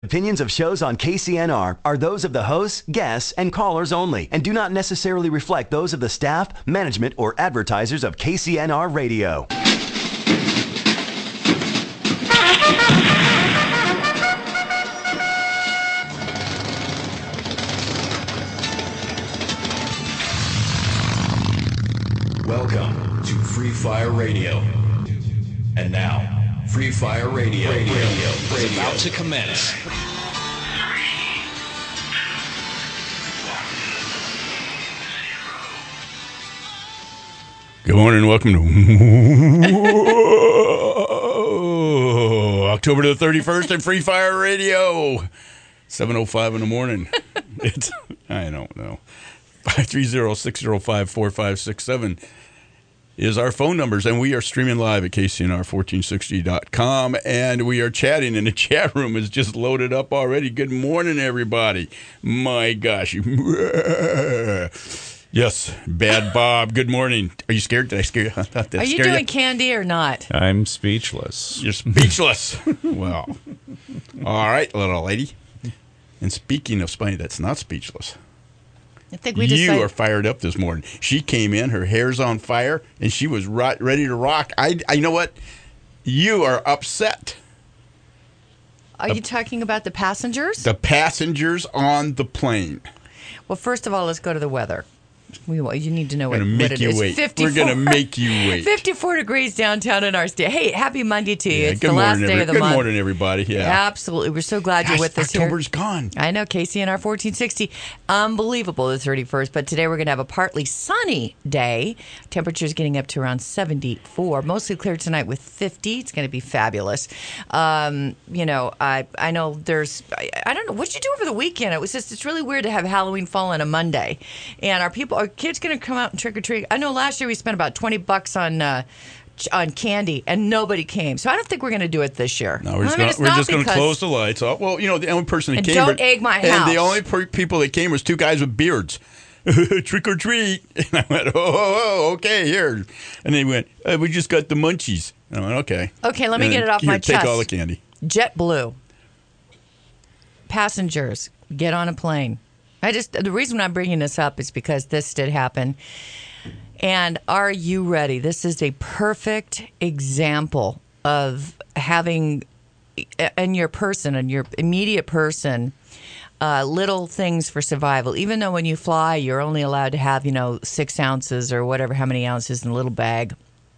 Opinions of shows on KCNR are those of the hosts, guests, and callers only, and do not necessarily reflect those of the staff, management, or advertisers of KCNR Radio. Welcome to Free Fire Radio. And now, Free Fire Radio is about to commence. Good morning, welcome to October the 31st at Free Fire Radio. 7:05 in the morning. It's, I don't know. 530-605-4567 is our phone numbers, and we are streaming live at KCNR1460.com, and we are chatting, and the chat room is just loaded up already. Good morning, everybody. My gosh. Yes, Bad Bob. Good morning. Are you scared? Did I scare you? Are you doing candy or not? I'm speechless. You're speechless. Well, all right, little lady. And speaking of spiny, that's not speechless. I think we decided. You are fired up this morning. She came in, her hair's on fire, and she was ready to rock. I know what? You are upset. Are you talking about the passengers? The passengers on the plane. Well, first of all, let's go to the weather. You need to know what it is. Wait. We're going to make you wait. 54 degrees downtown in our state. Hey, happy Monday to you. Yeah, it's the last day of the month. Good morning, everybody. Yeah, absolutely. We're so glad you're with us here. October's gone. I know, KCNR 1460. Unbelievable, the 31st. But today we're going to have a partly sunny day. Temperature's getting up to around 74. Mostly clear tonight with 50. It's going to be fabulous. I know there's, I don't know, what'd you do over the weekend? It's really weird to have Halloween fall on a Monday. And are kids going to come out and trick or treat? I know last year we spent about $20 on candy, and nobody came. So I don't think we're going to do it this year. No, we're just going to close the lights off. Well, the only person that came... don't egg my house. And the only people that came was two guys with beards. Trick or treat. And I went, okay, here. And they went, we just got the munchies. And I went, okay. Okay, let me get it off my chest. Take all the candy. JetBlue. Passengers, get on a plane. The reason I'm bringing this up is because this did happen. And are you ready? This is a perfect example of having in your immediate person, little things for survival. Even though when you fly, you're only allowed to have, 6 ounces or whatever, how many ounces in a little bag.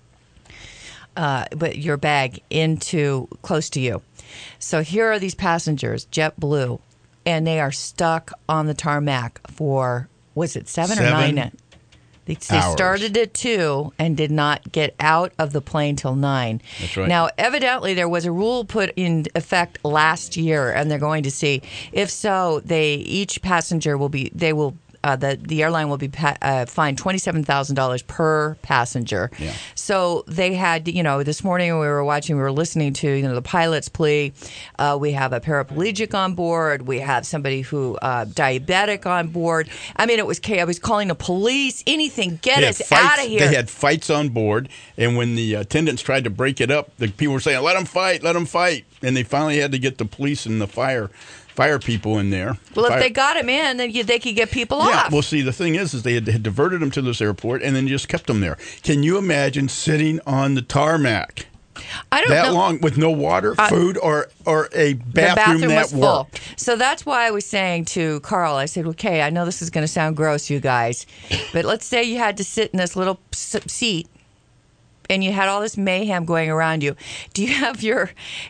But your bag close to you. So here are these passengers, JetBlue. And they are stuck on the tarmac for, was it 7 or 9? They started at 2 and did not get out of the plane till 9. That's right. Now, evidently, there was a rule put in effect last year, and they're going to see. If so, each passenger the airline will be fined $27,000 per passenger. Yeah. So they had, this morning we were listening to, the pilot's plea. We have a paraplegic on board. We have somebody who diabetic on board. I mean, it was chaos. I was calling the police. Anything, get us out of here. They had fights on board, and when the attendants tried to break it up, the people were saying, "Let them fight, let them fight," and they finally had to get the police and the fire people in there. Well, if they got him in, then they could get people off. Yeah, well, see, the thing is they had diverted them to this airport and then just kept them there. Can you imagine sitting on the tarmac that long with no water, food, or a bathroom that worked? Full. So that's why I was saying to Carl, I said, okay, I know this is going to sound gross, you guys, but let's say you had to sit in this little seat and you had all this mayhem going around you. Do you have your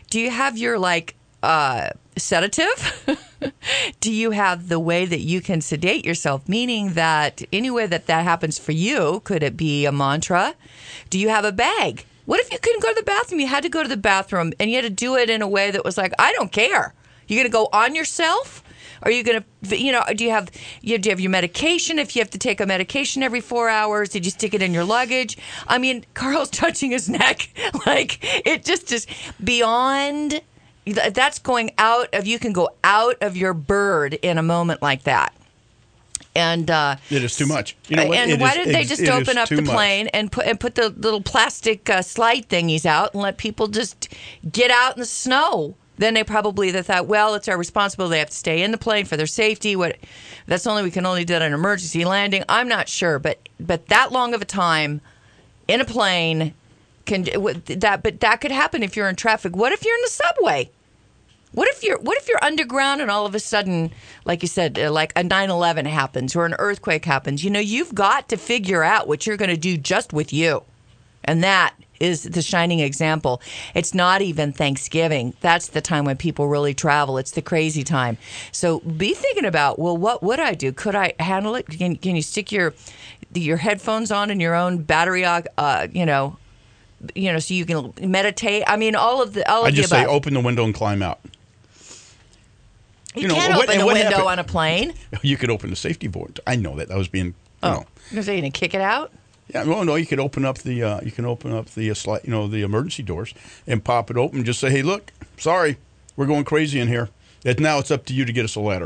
sedative? Do you have the way that you can sedate yourself? Meaning that any way that happens for you, could it be a mantra? Do you have a bag? What if you couldn't go to the bathroom? You had to go to the bathroom and you had to do it in a way that was like, I don't care. You're going to go on yourself? Are you going to, do you have your medication? If you have to take a medication every 4 hours, did you stick it in your luggage? I mean, Carl's touching his neck. Like, it just is beyond. That's going out of, you can go out of your bird in a moment like that. And it is too much. You know what? And why didn't they just open up the plane and put the little plastic slide thingies out and let people just get out in the snow Then they thought, well, it's our responsibility. They have to stay in the plane for their safety. We can only do it an emergency landing. I'm not sure, but that long of a time in a plane that could happen if you're in traffic. What if you're in the subway? What if you're underground and all of a sudden, like you said, like a 9/11 happens or an earthquake happens? You've got to figure out what you're going to do just with you, and that is the shining example. It's not even Thanksgiving. That's the time when people really travel. It's the crazy time. So be thinking about, well, what would I do? Could I handle it? Can you stick your headphones on and your own battery, so you can meditate? I mean, all of the above. I just say open the window and climb out. You can't open a window on a plane. You could open the safety board. I know that. I was being, You're going to kick it out? Yeah, well, no, you could open up the the emergency doors and pop it open. Just say, hey, look, sorry, we're going crazy in here. Now it's up to you to get us a ladder.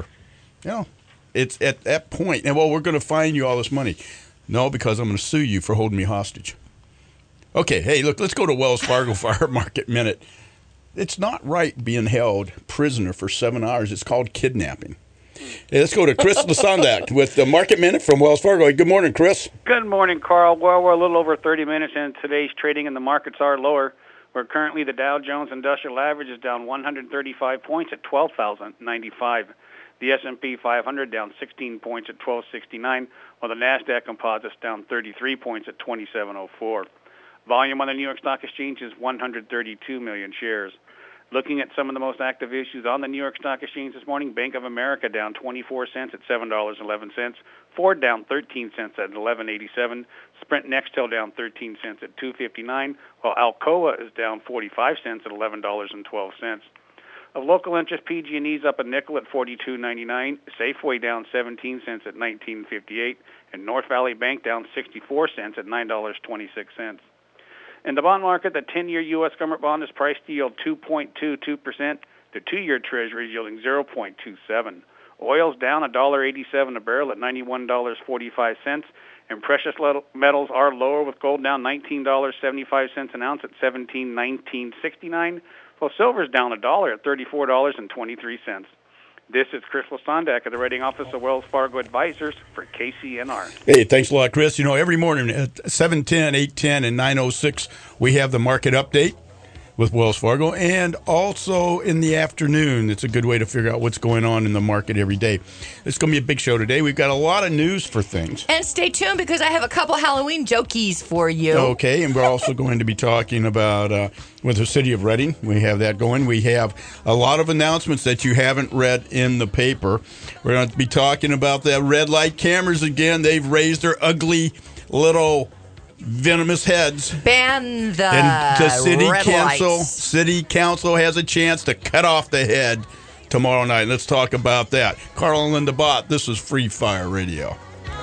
It's at that point, and we're going to fine you all this money. No, because I'm going to sue you for holding me hostage. Okay, hey, look, let's go to Wells Fargo Fire Market Minute. It's not right being held prisoner for 7 hours. It's called kidnapping. Hey, let's go to Chris Lasondak with the Market Minute from Wells Fargo. Good morning, Chris. Good morning, Carl. Well, we're a little over 30 minutes into today's trading, and the markets are lower. Where currently the Dow Jones Industrial Average is down 135 points at 12,095. The S&P 500 down 16 points at 1269, while the NASDAQ Composite's down 33 points at 2704. Volume on the New York Stock Exchange is 132 million shares. Looking at some of the most active issues on the New York Stock Exchange this morning, Bank of America down 24 cents at $7.11. Ford down 13 cents at $11.87. Sprint Nextel down 13 cents at $2.59, while Alcoa is down 45 cents at $11.12. Of local interest, PG&E's up a nickel at $42.99. Safeway down 17 cents at $19.58. And North Valley Bank down 64 cents at $9.26. In the bond market, the 10-year U.S. government bond is priced to yield 2.22%. The 2-year Treasury is yielding 0.27. Oil's down $1.87 a barrel at $91.45. And precious metals are lower, with gold down $19.75 an ounce at $17.1969. While silver's down $1 at $34.23. This is Chris Lasondak of the rating office of Wells Fargo Advisors for KCNR. Hey, thanks a lot, Chris. Every morning at 7:10, 8:10, and 9:06, we have the market update with Wells Fargo. And also in the afternoon, it's a good way to figure out what's going on in the market every day. It's going to be a big show today. We've got a lot of news for things. And stay tuned because I have a couple Halloween jokies for you. Okay, and we're also going to be talking about with the city of Reading. We have that going. We have a lot of announcements that you haven't read in the paper. We're going to be talking about the red light cameras again. They've raised their ugly little venomous heads. Ban the and the lights. City council has a chance to cut off the head tomorrow night. Let's talk about that. Carl and Linda Bott, this is Free Fire Radio.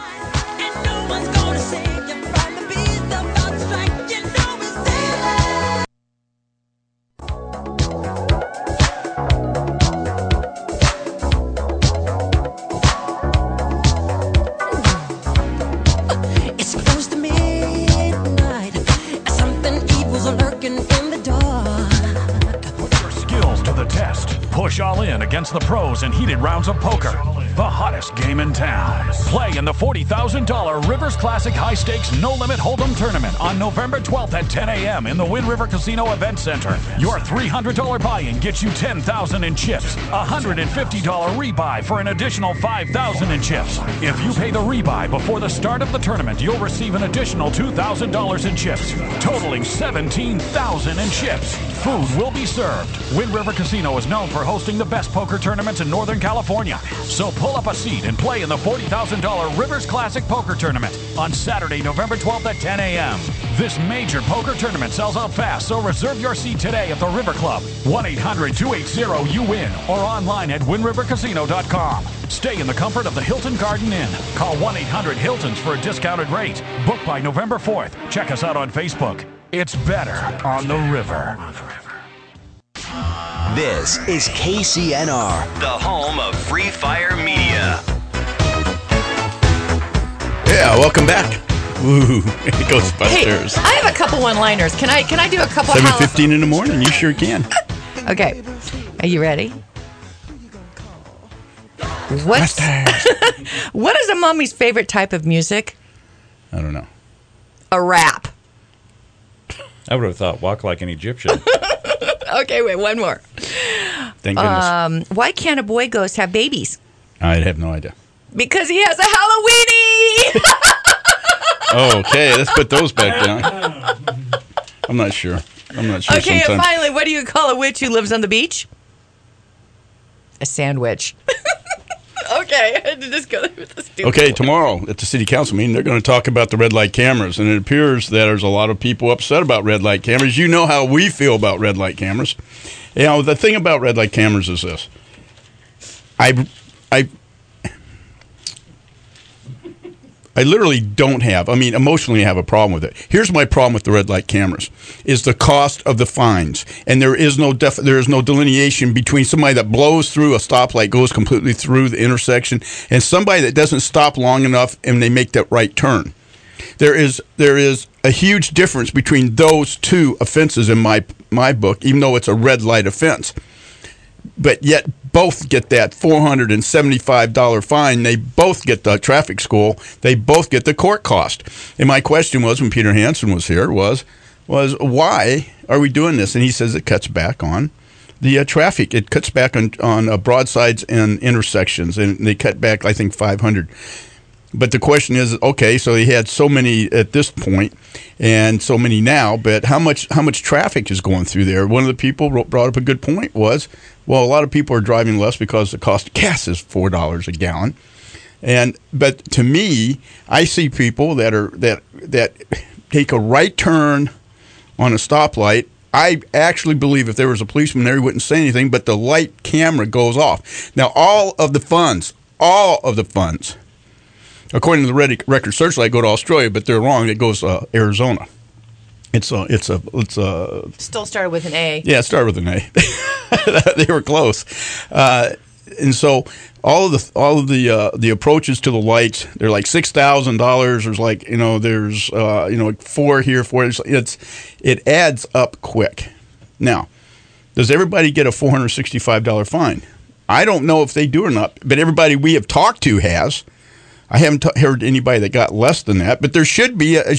Push all in against the pros in heated rounds of poker. The hottest game in town. Play in the $40,000 Rivers Classic High Stakes No Limit Hold'em Tournament on November 12th at 10 a.m. in the Wind River Casino Event Center. Your $300 buy-in gets you $10,000 in chips. $150 rebuy for an additional $5,000 in chips. If you pay the rebuy before the start of the tournament, you'll receive an additional $2,000 in chips, totaling $17,000 in chips. Food will be served. Wind River Casino is known for hosting the best poker tournaments in Northern California. So pull up a seat and play in the $40,000 Rivers Classic Poker Tournament on Saturday, November 12th at 10 a.m. This major poker tournament sells out fast, so reserve your seat today at the River Club. 1-800-280-YOU-WIN or online at WindRiverCasino.com. Stay in the comfort of the Hilton Garden Inn. Call 1-800-HILTONS for a discounted rate. Book by November 4th. Check us out on Facebook. It's better on the river. This is KCNR, the home of Free Fire Media. Yeah, welcome back. Ooh, Ghostbusters. Hey, I have a couple one-liners. Can I do a couple? 7:15 in the morning. You sure can. Okay. Are you ready? What is a mommy's favorite type of music? I don't know. A rap. I would have thought Walk Like an Egyptian. Okay, wait, one more. Thank goodness. Why can't a boy ghost have babies? I have no idea. Because he has a Halloweenie! Okay, let's put those back down. I'm not sure. Okay, sometimes. and finally, what do you call a witch who lives on the beach? A sandwich. Okay, I had to just go there with the stupid Okay, one. tomorrow at the city council meeting, they're going to talk about the red light cameras, and it appears that there's a lot of people upset about red light cameras. You know how we feel about red light cameras. You know, the thing about red light cameras is this. I literally emotionally have a problem with it. Here's my problem with the red light cameras, is the cost of the fines. And there is no delineation between somebody that blows through a stoplight, goes completely through the intersection, and somebody that doesn't stop long enough and they make that right turn. There is a huge difference between those two offenses in my book, even though it's a red light offense. But yet both get that $475 fine. They both get the traffic school. They both get the court cost. And my question was, when Peter Hansen was here, was why are we doing this? And he says it cuts back on the traffic. It cuts back on broadsides and intersections, and they cut back, I think, 500. But the question is, okay, so he had so many at this point and so many now, but how much traffic is going through there? One of the people brought up a good point was, well, a lot of people are driving less because the cost of gas is $4 a gallon. But to me, I see people that take a right turn on a stoplight. I actually believe if there was a policeman there, he wouldn't say anything, but the light camera goes off. Now, all of the funds, according to the record searchlight, go to Australia, but they're wrong. It goes to Arizona. It's Still started with an A. Yeah, it started with an A. They were close, and so all of the approaches to the lights, they're like $6,000. There's like there's 4 here, 4. It adds up quick. Now, does everybody get a $465 fine? I don't know if they do or not, but everybody we have talked to has. I haven't heard anybody that got less than that, but there should be and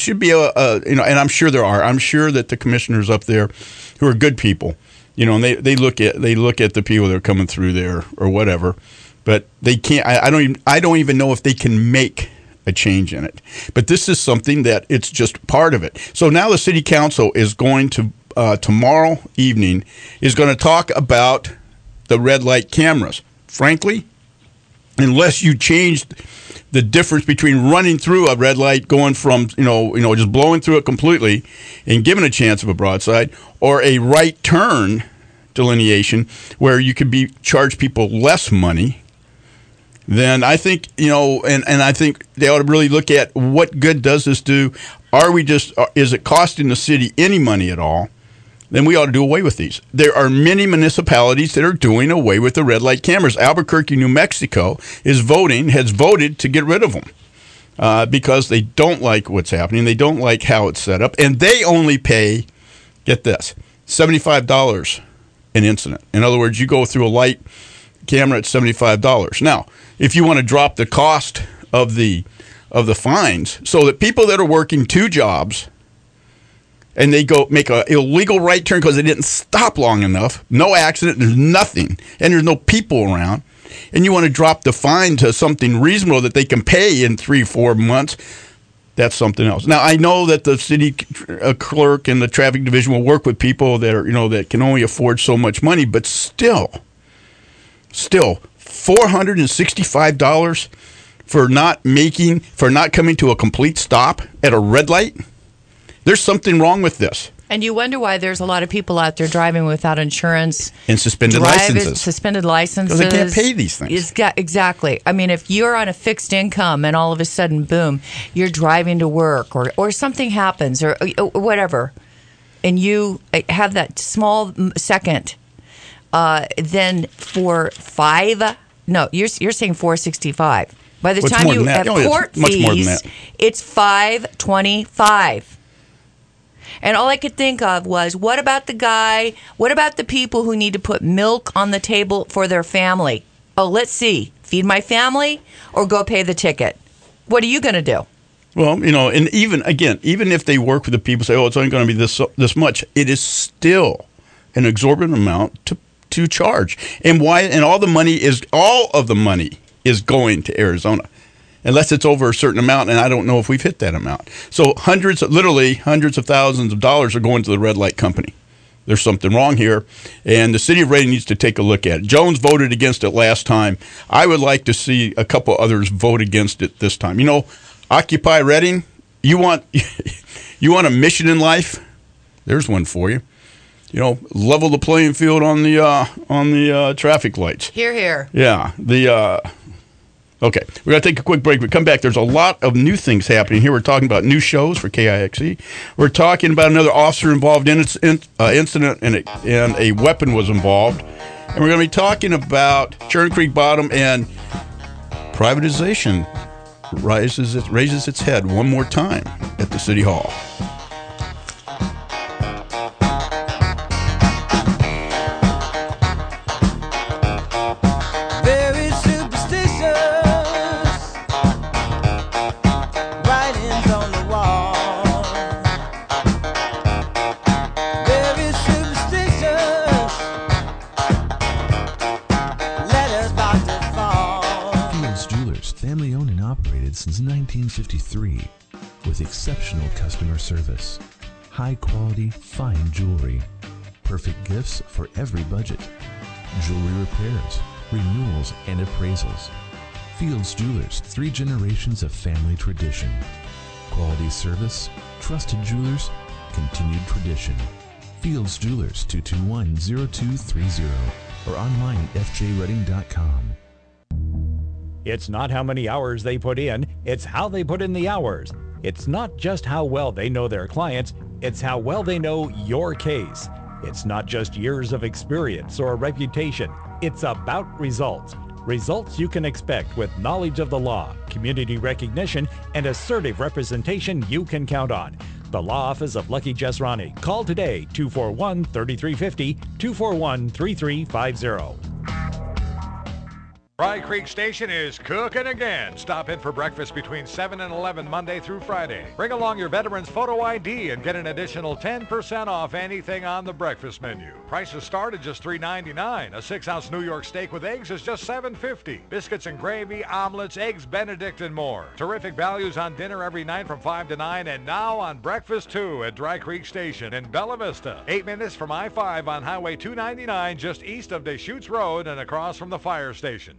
I'm sure there are. I'm sure that the commissioners up there, who are good people, and they look at the people that are coming through there or whatever, but they can't. I don't even know if they can make a change in it. But this is something that it's just part of it. So now the city council is going to tomorrow evening is going to talk about the red light cameras. Frankly, unless you change the difference between running through a red light, going from just blowing through it completely and giving a chance of a broadside, or a right turn delineation where you could charge people less money, then I think and I think they ought to really look at what good does this do. Is it costing the city any money at all? Then we ought to do away with these. There are many municipalities that are doing away with the red light cameras. Albuquerque, New Mexico has voted to get rid of them because they don't like what's happening. They don't like how it's set up. And they only pay, get this, $75 an incident. In other words, you go through a light camera at $75. Now, if you want to drop the cost of the fines so that people that are working 2 jobs and they go make an illegal right turn because they didn't stop long enough, no accident, there's nothing, and there's no people around, and you want to drop the fine to something reasonable that they can pay in 3-4 months, that's something else. Now, I know that the city clerk and the traffic division will work with people that are, that can only afford so much money, but still, $465 for not coming to a complete stop at a red light? There's something wrong with this. And you wonder why there's a lot of people out there driving without insurance. And suspended licenses. Suspended licenses. Because they can't pay these things. Exactly. I mean, if you're on a fixed income and all of a sudden, boom, you're driving to work or something happens or whatever, and you have that small second, then for you're saying $465. By the time you have court fees, it's $525. And all I could think of was, what about the people who need to put milk on the table for their family? Oh, let's see. Feed my family or go pay the ticket? What are you going to do? Well, and even if they work with the people, say, oh, it's only going to be this much, it is still an exorbitant amount to charge. And all of the money is going to Arizona, unless it's over a certain amount, and I don't know if we've hit that amount. So literally hundreds of thousands of dollars are going to the red light company. There's something wrong here, and the city of Redding needs to take a look at it. Jones voted against it last time. I would like to see a couple others vote against it this time. Occupy Redding. You want a mission in life? There's one for you. Level the playing field on the traffic lights. Hear, hear. Yeah. Okay, we're going to take a quick break. We come back. There's a lot of new things happening here. We're talking about new shows for KIXE. We're talking about another officer involved in incident, and a weapon was involved. And we're going to be talking about Churn Creek Bottom, and privatization raises its head one more time at the City Hall. Since 1953, with exceptional customer service, high quality, fine jewelry, perfect gifts for every budget, jewelry repairs, renewals, and appraisals. Fields Jewelers, 3 generations of family tradition. Quality service, trusted jewelers, continued tradition. Fields Jewelers, 221-0230, or online at fjredding.com. It's not how many hours they put in, it's how they put in the hours. It's not just how well they know their clients, it's how well they know your case. It's not just years of experience or a reputation, it's about results. Results you can expect with knowledge of the law, community recognition, and assertive representation you can count on. The Law Office of Lucky Jesrani. Call today, 241-3350, 241-3350. Dry Creek Station is cooking again. Stop in for breakfast between 7 and 11 Monday through Friday. Bring along your veteran's photo ID and get an additional 10% off anything on the breakfast menu. Prices start at just $3.99. A 6-ounce New York steak with eggs is just $7.50. Biscuits and gravy, omelets, eggs Benedict, and more. Terrific values on dinner every night from 5 to 9, and now on breakfast too at Dry Creek Station in Bella Vista. 8 minutes from I-5 on Highway 299, just east of Deschutes Road and across from the fire station.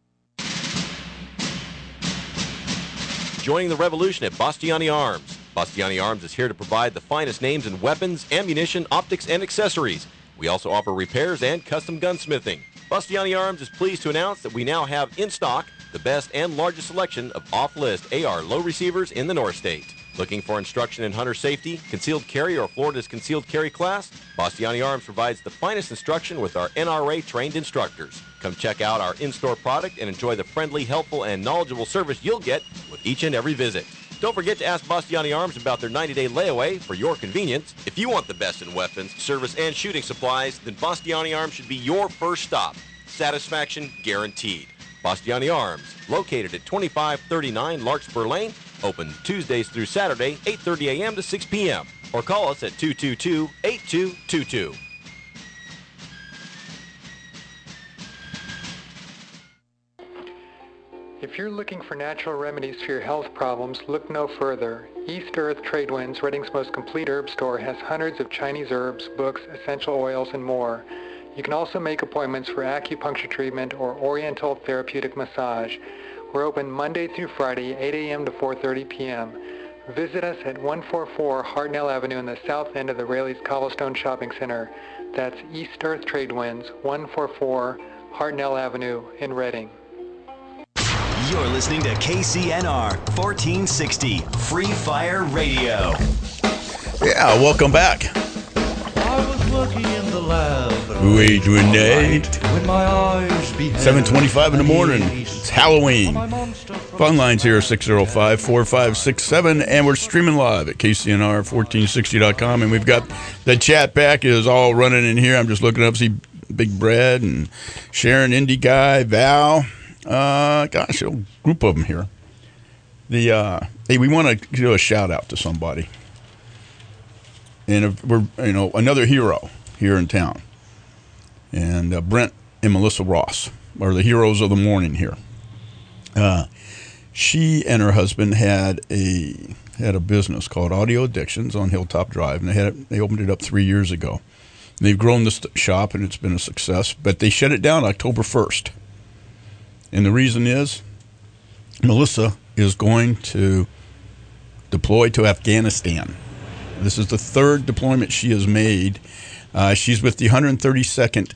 Joining the revolution at Bastiani Arms. Bastiani Arms is here to provide the finest names in weapons, ammunition, optics, and accessories. We also offer repairs and custom gunsmithing. Bastiani Arms is pleased to announce that we now have in stock the best and largest selection of off-list AR low receivers in the North State. Looking for instruction in hunter safety, concealed carry, or Florida's concealed carry class? Bastiani Arms provides the finest instruction with our NRA-trained instructors. Come check out our in-store product and enjoy the friendly, helpful, and knowledgeable service you'll get with each and every visit. Don't forget to ask Bastiani Arms about their 90-day layaway for your convenience. If you want the best in weapons, service, and shooting supplies, then Bastiani Arms should be your first stop. Satisfaction guaranteed. Bastiani Arms, located at 2539 Larkspur Lane, open Tuesdays through Saturday, 8:30 a.m. to 6 p.m. Or call us at 222-8222. If you're looking for natural remedies for your health problems, look no further. East Earth Tradewinds, Redding's most complete herb store, has hundreds of Chinese herbs, books, essential oils, and more. You can also make appointments for acupuncture treatment or oriental therapeutic massage. We're open Monday through Friday, 8 a.m. to 4:30 p.m. Visit us at 144 Hartnell Avenue in the south end of the Raley's Cobblestone Shopping Center. That's East Earth Tradewinds, 144 Hartnell Avenue in Redding. You're listening to KCNR 1460 Free Fire Radio. Yeah, welcome back. working in the lab. Wait, Renee. When my eyes beheld 7:25 in the morning. It's Halloween. Phone lines here are 605-4567, and we're streaming live at KCNR1460.com, and we've got the chat back is all running in here. I'm just looking up, see Big Brad and Sharon, Indy Guy, Val. Gosh, a group of them here. Hey, we want to do a shout out to somebody, and we're another hero here in town, and Brent and Melissa Ross are the heroes of the morning here. She and her husband had a business called Audio Addictions on Hilltop Drive, and they opened it up 3 years ago. They've grown the shop, and it's been a success, but they shut it down October 1st. And the reason is Melissa is going to deploy to Afghanistan. This is the third deployment she has made. She's with the 132nd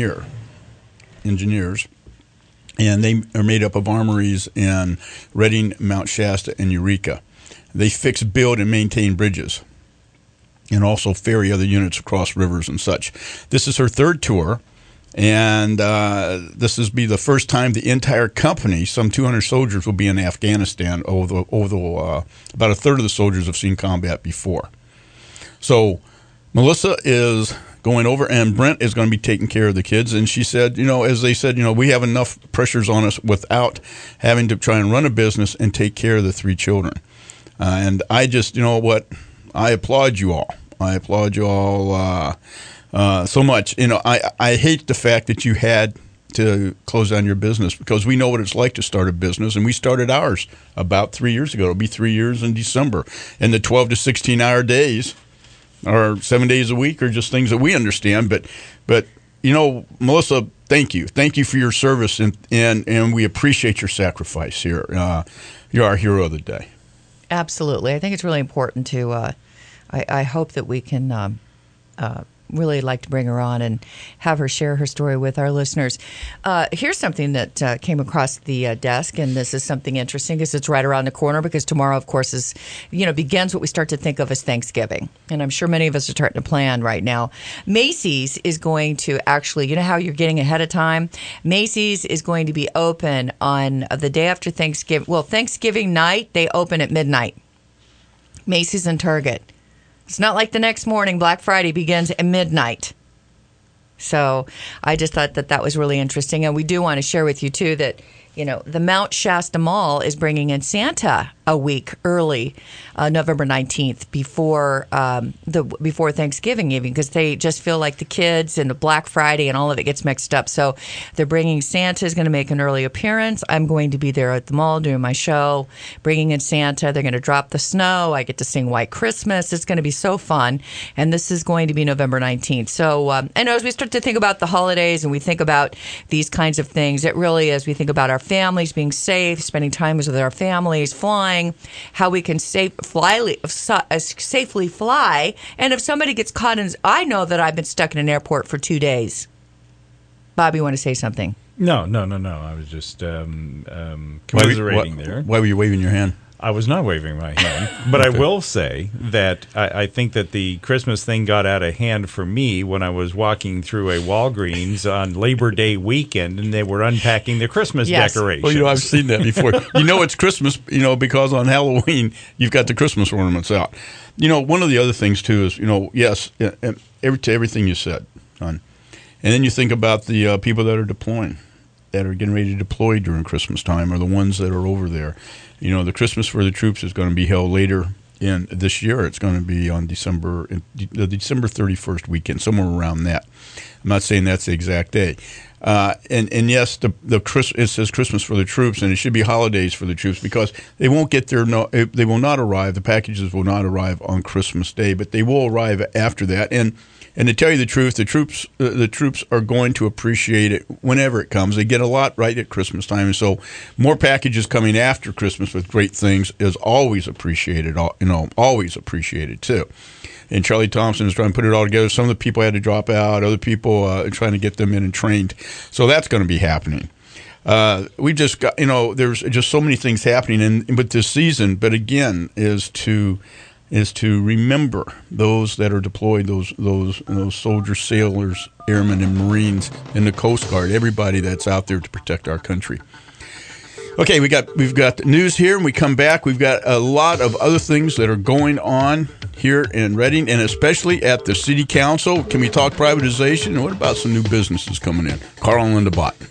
Engineers, and they are made up of armories in Reading, Mount Shasta, and Eureka. They fix, build, and maintain bridges, and also ferry other units across rivers and such. This is her third tour, and this will be the first time the entire company, some 200 soldiers, will be in Afghanistan. About a third of the soldiers have seen combat before. So Melissa is going over, and Brent is going to be taking care of the kids. And she said, as they said, we have enough pressures on us without having to try and run a business and take care of the three children. And I just, I applaud you all. I applaud you all so much. I hate the fact that you had to close down your business, because we know what it's like to start a business, and we started ours about 3 years ago. It'll be 3 years in December. And the 12 to 16-hour days, or 7 days a week, are just things that we understand. But Melissa, thank you. Thank you for your service, and we appreciate your sacrifice here. You're our hero of the day. Absolutely. I think it's really important to, I hope that we can really like to bring her on and have her share her story with our listeners. Here's something that came across the desk, and this is something interesting because it's right around the corner, because tomorrow, of course, is, begins what we start to think of as Thanksgiving. And I'm sure many of us are starting to plan right now. Macy's is going to actually, how you're getting ahead of time? Macy's is going to be open on the day after Thanksgiving. Well, Thanksgiving night, they open at midnight. Macy's and Target. It's not like the next morning. Black Friday begins at midnight. So I just thought that was really interesting. And we do want to share with you, too, that, the Mount Shasta Mall is bringing in Santa a week early, November 19th, before Thanksgiving even, because they just feel like the kids and the Black Friday and all of it gets mixed up. So they're bringing Santa is going to make an early appearance. I'm going to be there at the mall doing my show, bringing in Santa. They're going to drop the snow. I get to sing White Christmas. It's going to be so fun. And this is going to be November 19th. So as we start to think about the holidays and we think about these kinds of things, it really is, we think about our families being safe, spending time with our families, flying, how we can safely fly. And if somebody gets caught I know that I've been stuck in an airport for 2 days. Bob, you want to say something? No. I was just commiserating there. Why were you waving your hand? I was not waving my hand, but I will say that I think that the Christmas thing got out of hand for me when I was walking through a Walgreens on Labor Day weekend, and they were unpacking the Christmas decorations. Well, I've seen that before. It's Christmas, because on Halloween you've got the Christmas ornaments out. One of the other things too is, yes, to everything you said, hon. And then you think about the people that are deploying, that are getting ready to deploy during Christmas time, or the ones that are over there. The Christmas for the Troops is going to be held later in this year. It's going to be on the December 31st weekend, somewhere around that. I'm not saying that's the exact day. And yes, it says Christmas for the Troops, and it should be holidays for the troops, because they won't get there. No, they will not arrive. The packages will not arrive on Christmas Day, but they will arrive after that. And to tell you the truth, the troops are going to appreciate it whenever it comes. They get a lot right at Christmas time, and so more packages coming after Christmas with great things is always appreciated. Always appreciated too. And Charlie Thompson is trying to put it all together. Some of the people had to drop out. Other people are trying to get them in and trained. So that's going to be happening. We just got, there's just so many things happening with this season. But again, is to is to remember those that are deployed, those soldiers, sailors, airmen, and Marines, and the Coast Guard, everybody that's out there to protect our country. Okay, we've got news here, and we come back. We've got a lot of other things that are going on here in Reading, and especially at the City Council. Can we talk privatization? And what about some new businesses coming in? Carl and Linda Bott.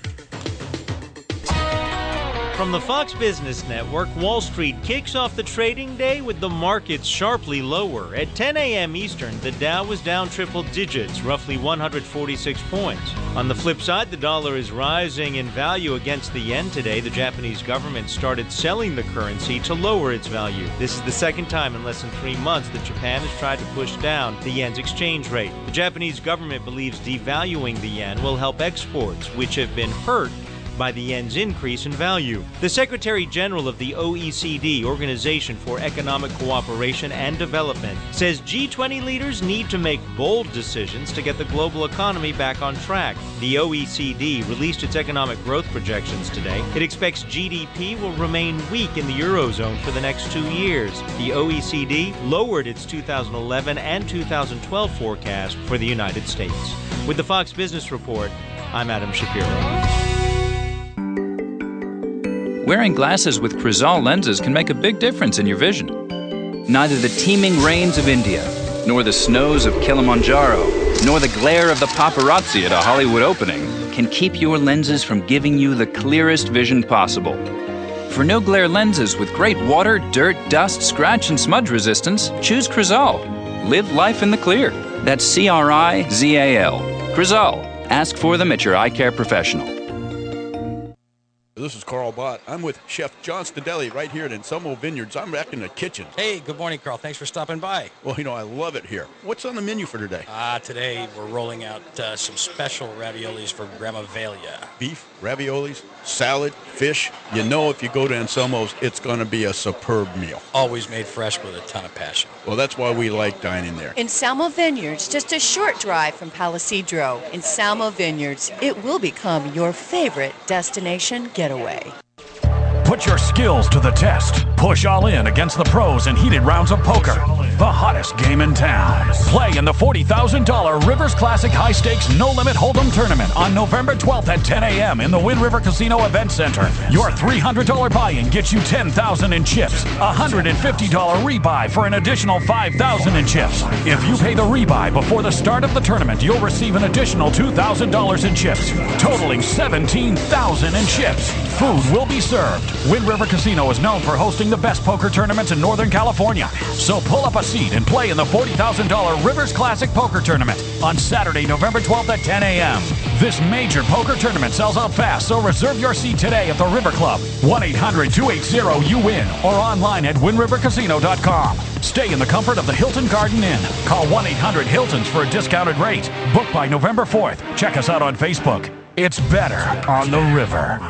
From the Fox Business Network, Wall Street kicks off the trading day with the markets sharply lower. At 10 a.m. Eastern, the Dow was down triple digits, roughly 146 points. On the flip side, the dollar is rising in value against the yen today. The Japanese government started selling the currency to lower its value. This is the second time in less than 3 months that Japan has tried to push down the yen's exchange rate. The Japanese government believes devaluing the yen will help exports, which have been hurt by the yen's increase in value. The Secretary General of the OECD, Organization for Economic Cooperation and Development, says G20 leaders need to make bold decisions to get the global economy back on track. The OECD released its economic growth projections today. It expects GDP will remain weak in the Eurozone for the next 2 years. The OECD lowered its 2011 and 2012 forecast for the United States. With the Fox Business Report, I'm Adam Shapiro. Wearing glasses with Crizal lenses can make a big difference in your vision. Neither the teeming rains of India, nor the snows of Kilimanjaro, nor the glare of the paparazzi at a Hollywood opening can keep your lenses from giving you the clearest vision possible. For no-glare lenses with great water, dirt, dust, scratch, and smudge resistance, choose Crizal. Live life in the clear. That's C-R-I-Z-A-L. Crizal. Ask for them at your eye care professional. This is Carl Bott. I'm with Chef John Stadelli right here at Anselmo Vineyards. I'm back in the kitchen. Hey, good morning, Carl. Thanks for stopping by. Well, I love it here. What's on the menu for today? Today we're rolling out some special raviolis for Grandma Velia. Beef, raviolis, salad, fish. If you go to Anselmo's, it's going to be a superb meal. Always made fresh with a ton of passion. Well, that's why we like dining there. Anselmo Vineyards, just a short drive from Palisadro. Anselmo Vineyards, it will become your favorite destination getaway. Put your skills to the test. Push all in against the pros in heated rounds of poker. The hottest game in town. Play in the $40,000 Rivers Classic High Stakes No Limit Hold'em Tournament on November 12th at 10 a.m. in the Wind River Casino Event Center. Your $300 buy-in gets you $10,000 in chips. A $150 rebuy for an additional $5,000 in chips. If you pay the rebuy before the start of the tournament, you'll receive an additional $2,000 in chips, totaling $17,000 in chips. Food will be served. Wind River Casino is known for hosting the best poker tournaments in Northern California. So pull up a seat and play in the $40,000 Rivers Classic Poker Tournament on Saturday, November 12th at 10 a.m. This major poker tournament sells out fast, so reserve your seat today at the River Club. 1-800-280-YOU-WIN or online at windrivercasino.com. Stay in the comfort of the Hilton Garden Inn. Call 1-800-HILTONS for a discounted rate. Book by November 4th. Check us out on Facebook. It's better on the river.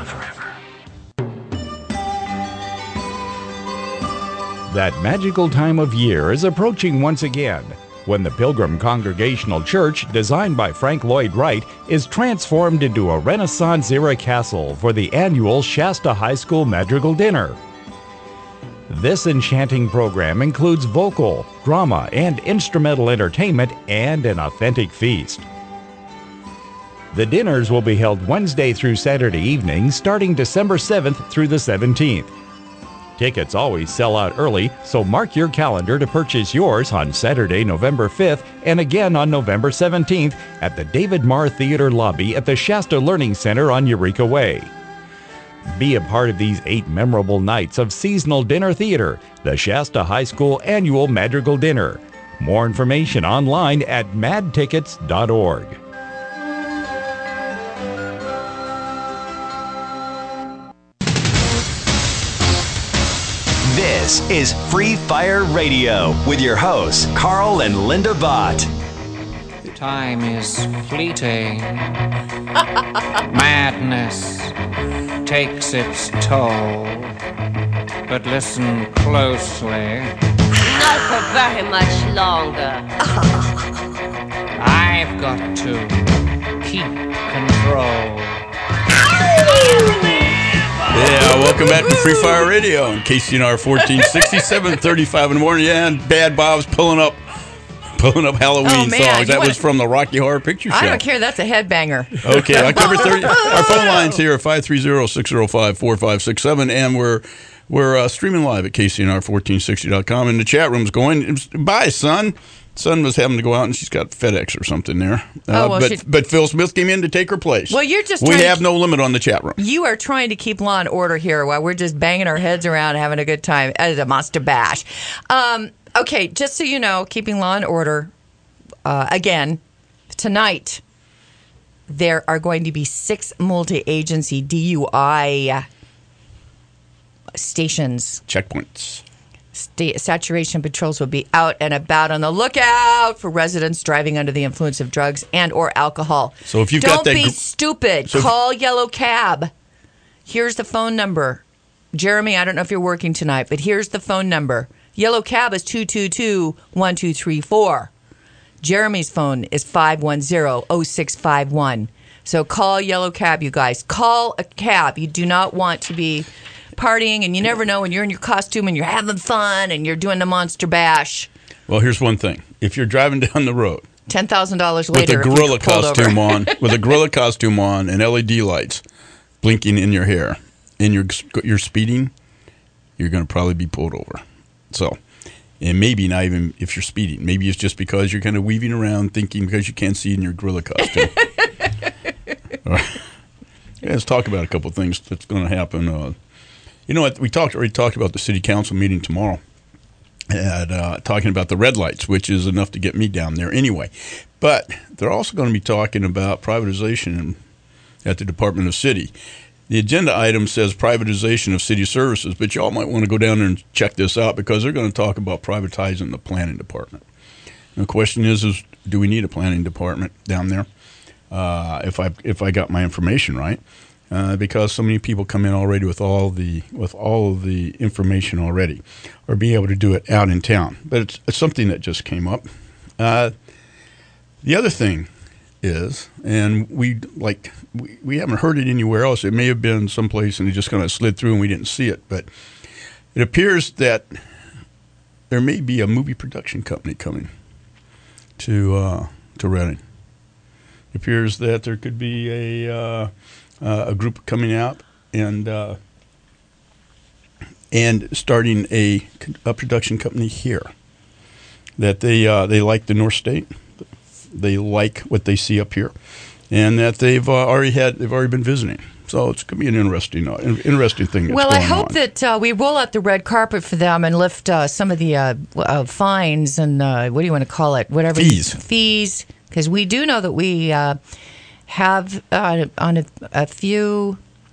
That magical time of year is approaching once again, when the Pilgrim Congregational Church, designed by Frank Lloyd Wright, is transformed into a Renaissance-era castle for the annual Shasta High School Madrigal Dinner. This enchanting program includes vocal, drama, and instrumental entertainment and an authentic feast. The dinners will be held Wednesday through Saturday evenings, starting December 7th through the 17th. Tickets always sell out early, so mark your calendar to purchase yours on Saturday, November 5th, and again on November 17th at the David Marr Theater lobby at the Shasta Learning Center on Eureka Way. Be a part of these 8 memorable nights of seasonal dinner theater, the Shasta High School Annual Madrigal Dinner. More information online at madtickets.org. This is Free Fire Radio with your hosts, Carl and Linda Bott. Time is fleeting. Madness takes its toll. But listen closely. Not for very much longer. I've got to keep control. Yeah, well, Welcome back to Free Fire Radio on KCNR 1460, 7:35 in the morning. Yeah, and Bad Bob's pulling up Halloween songs. That was from the Rocky Horror Picture Show. I don't care. That's a headbanger. Okay, October 30th. Our phone lines here are 530-605-4567, and we're streaming live at KCNR1460.com, and the chat room's going. Bye, son. Son was having to go out, and she's got FedEx or something there. But Phil Smith came in to take her place. Well, you're just we have no limit on the chat room. You are trying to keep law and order here while we're just banging our heads around having a good time as a Monster Bash. Okay, just so you know, keeping law and order, again, tonight there are going to be 6 multi-agency DUI stations. Checkpoints. Saturation patrols will be out and about on the lookout for residents driving under the influence of drugs and or alcohol. So if you've Don't got that be stupid. Call Yellow Cab. Here's the phone number. Jeremy, I don't know if you're working tonight, but here's the phone number. Yellow Cab is 222-1234. Jeremy's phone is 510-0651. So call Yellow Cab, you guys. Call a cab. You do not want to be partying, and you never know when you're in your costume and you're having fun and you're doing the Monster Bash. Well, here's one thing. If you're driving down the road $10,000 later with a gorilla costume on, and LED lights blinking in your hair, and you're speeding, you're going to probably be pulled over. So, and maybe not even if you're speeding. Maybe it's just because you're kind of weaving around thinking because you can't see in your gorilla costume. All right. Yeah, let's talk about a couple of things that's going to happen. You know what? We already talked about the city council meeting tomorrow, and talking about the red lights, which is enough to get me down there anyway. But they're also going to be talking about privatization at the Department of City. The agenda item says privatization of city services, but y'all might want to go down there and check this out because they're going to talk about privatizing the planning department. And the question is do we need a planning department down there? If I got my information right. Because so many people come in already with all of the information already, or be able to do it out in town. But it's something that just came up. The other thing is, and we haven't heard it anywhere else. It may have been someplace and it just kind of slid through and we didn't see it. But it appears that there may be a movie production company coming to Reading. It appears that there could be a group coming out and starting a production company here. That they like the North State, they like what they see up here, and that they've already been visiting. So it's going to be an interesting thing. Well, I hope that we roll out the red carpet for them and lift some of the fines and what do you want to call it? Whatever fees, because we do know that we have on a few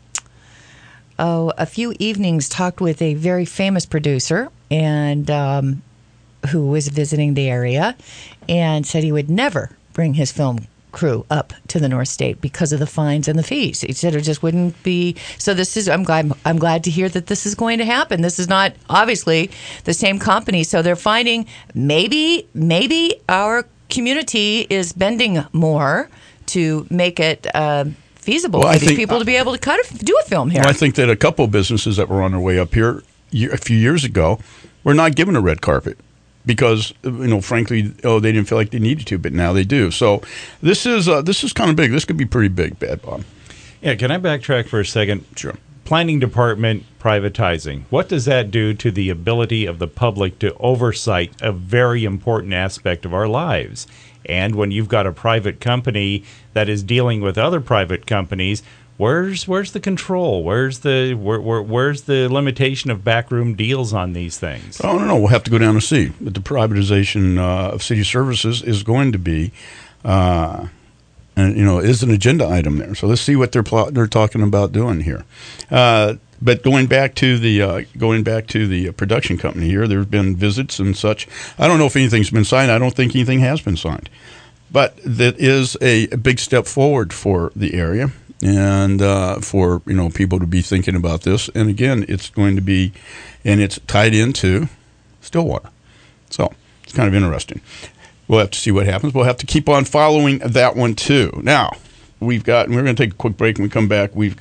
evenings talked with a very famous producer and who was visiting the area and said he would never bring his film crew up to the North State because of the fines and the fees. He said it just wouldn't be. So this is. I'm glad to hear that this is going to happen. This is not obviously the same company, so they're finding maybe our community is bending more to make it feasible for these people to be able to do a film here. Well, I think that a couple of businesses that were on their way up here a few years ago were not given a red carpet because, frankly, they didn't feel like they needed to, but now they do. So this is kind of big. This could be pretty big, Bad Bob. Yeah, can I backtrack for a second? Sure. Planning department privatizing. What does that do to the ability of the public to oversight a very important aspect of our lives? And when you've got a private company that is dealing with other private companies, where's the control? Where's the limitation of backroom deals on these things? I don't know. We'll have to go down and see. But the privatization of city services is going to be, is an agenda item there. So let's see what they're talking about doing here. But going back to the production company here, there's been visits and such. I don't know if anything's been signed. I don't think anything has been signed. But that is a big step forward for the area and for people to be thinking about this. And again, it's going to be, and it's tied into Stillwater. So it's kind of interesting. We'll have to see what happens. We'll have to keep on following that one too. Now, we're going to take a quick break. When we come back, we've got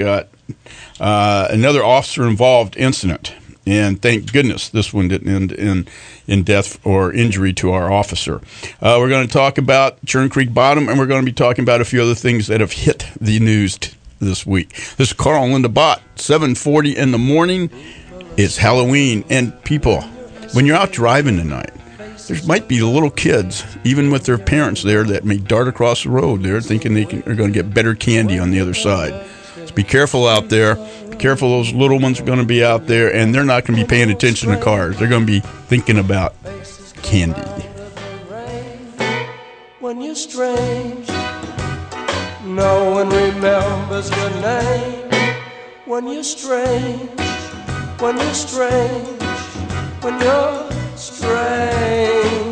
another officer-involved incident. And thank goodness this one didn't end in death or injury to our officer. We're going to talk about Churn Creek Bottom, and we're going to be talking about a few other things that have hit the news this week. This is Carl and Linda Bott, 7:40 in the morning. It's Halloween, and people, when you're out driving tonight, there might be little kids, even with their parents there, that may dart across the road there thinking are going to get better candy on the other side. So be careful out there. Be careful, those little ones are going to be out there, and they're not going to be paying attention to cars. They're going to be thinking about candy. When you're strange, no one remembers your name. When you're strange, when you're strange, when you're strange.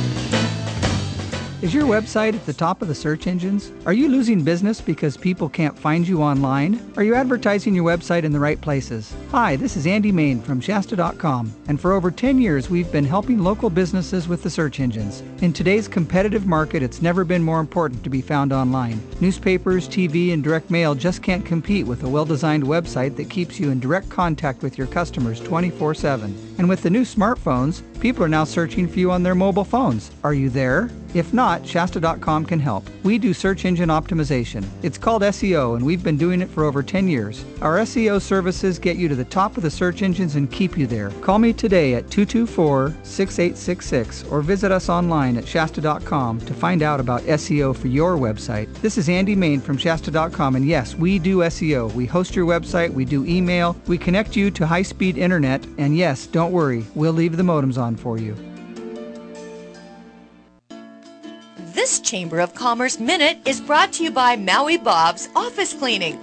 Is your website at the top of the search engines? Are you losing business because people can't find you online? Are you advertising your website in the right places? Hi, this is Andy Main from Shasta.com, and for over 10 years we've been helping local businesses with the search engines. In today's competitive market, it's never been more important to be found online. Newspapers, TV, and direct mail just can't compete with a well-designed website that keeps you in direct contact with your customers 24/7. And with the new smartphones, people are now searching for you on their mobile phones. Are you there? If not, Shasta.com can help. We do search engine optimization. It's called SEO, and we've been doing it for over 10 years. Our SEO services get you to the top of the search engines and keep you there. Call me today at 224-6866 or visit us online at Shasta.com to find out about SEO for your website. This is Andy Main from Shasta.com, and yes, we do SEO. We host your website, we do email, we connect you to high-speed internet, and yes, don't worry, we'll leave the modems on for you. This Chamber of Commerce Minute is brought to you by Maui Bob's Office Cleaning.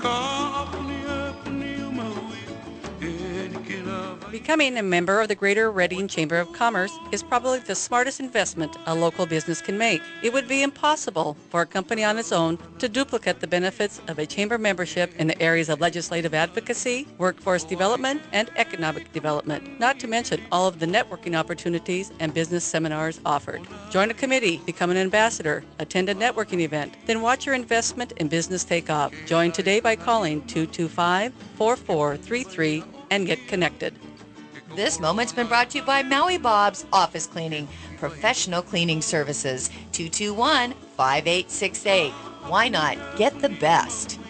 Becoming a member of the Greater Reading Chamber of Commerce is probably the smartest investment a local business can make. It would be impossible for a company on its own to duplicate the benefits of a chamber membership in the areas of legislative advocacy, workforce development, and economic development, not to mention all of the networking opportunities and business seminars offered. Join a committee, become an ambassador, attend a networking event, then watch your investment in business take off. Join today by calling 225-4433 and get connected. This moment's been brought to you by Maui Bob's Office Cleaning, professional cleaning services, 221-5868. Why not get the best?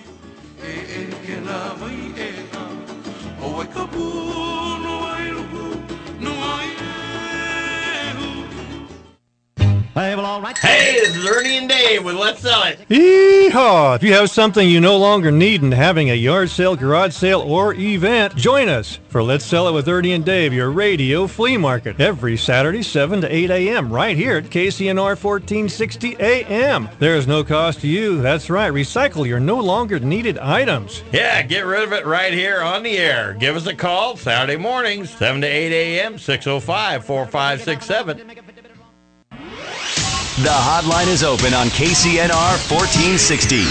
Hey, this is Ernie and Dave with Let's Sell It. Yeehaw! If you have something you no longer need and having a yard sale, garage sale, or event, join us for Let's Sell It with Ernie and Dave, your radio flea market, every Saturday, 7 to 8 a.m., right here at KCNR 1460 AM. There is no cost to you. That's right. Recycle your no longer needed items. Yeah, get rid of it right here on the air. Give us a call Saturday mornings, 7 to 8 a.m., 605-4567. The hotline is open on KCNR 1460,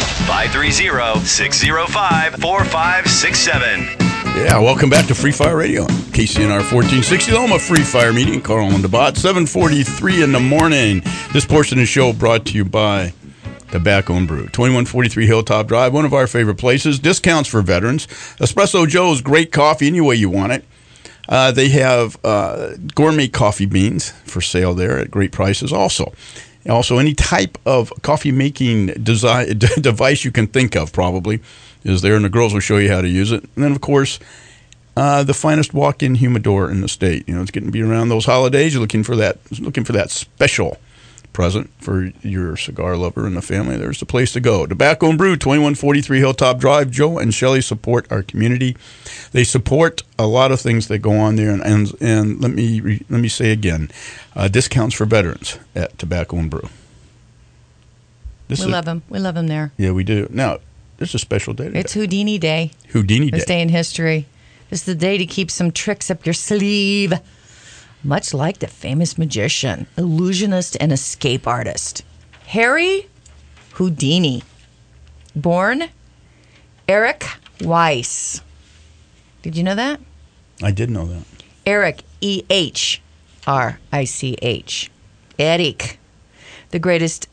530-605-4567. Yeah, welcome back to Free Fire Radio on KCNR 1460, the home of Free Fire Media and Carl and Bott, 7:43 in the morning. This portion of the show brought to you by Tobacco and Brew, 2143 Hilltop Drive, one of our favorite places. Discounts for veterans. Espresso Joe's, great coffee any way you want it. They have gourmet coffee beans for sale there at great prices also. Also, any type of coffee-making device you can think of probably is there, and the girls will show you how to use it. And then, of course, the finest walk-in humidor in the state. You know, it's getting to be around those holidays. You're looking for that special present for your cigar lover and the family. There's the place to go. Tobacco and Brew, 2143 Hilltop Drive. Joe and Shelley support our community. They support a lot of things that go on there. And let me say again, discounts for veterans at Tobacco and Brew. We love them. We love them there. Yeah, we do. Now, there's a special day today. It's Houdini Day. Houdini Day. This day in history. This is the day to keep some tricks up your sleeve. Much like the famous magician, illusionist, and escape artist, Harry Houdini. Born Eric Weiss. Did you know that? I did know that. Eric, E-H-R-I-C-H. Eric. The greatest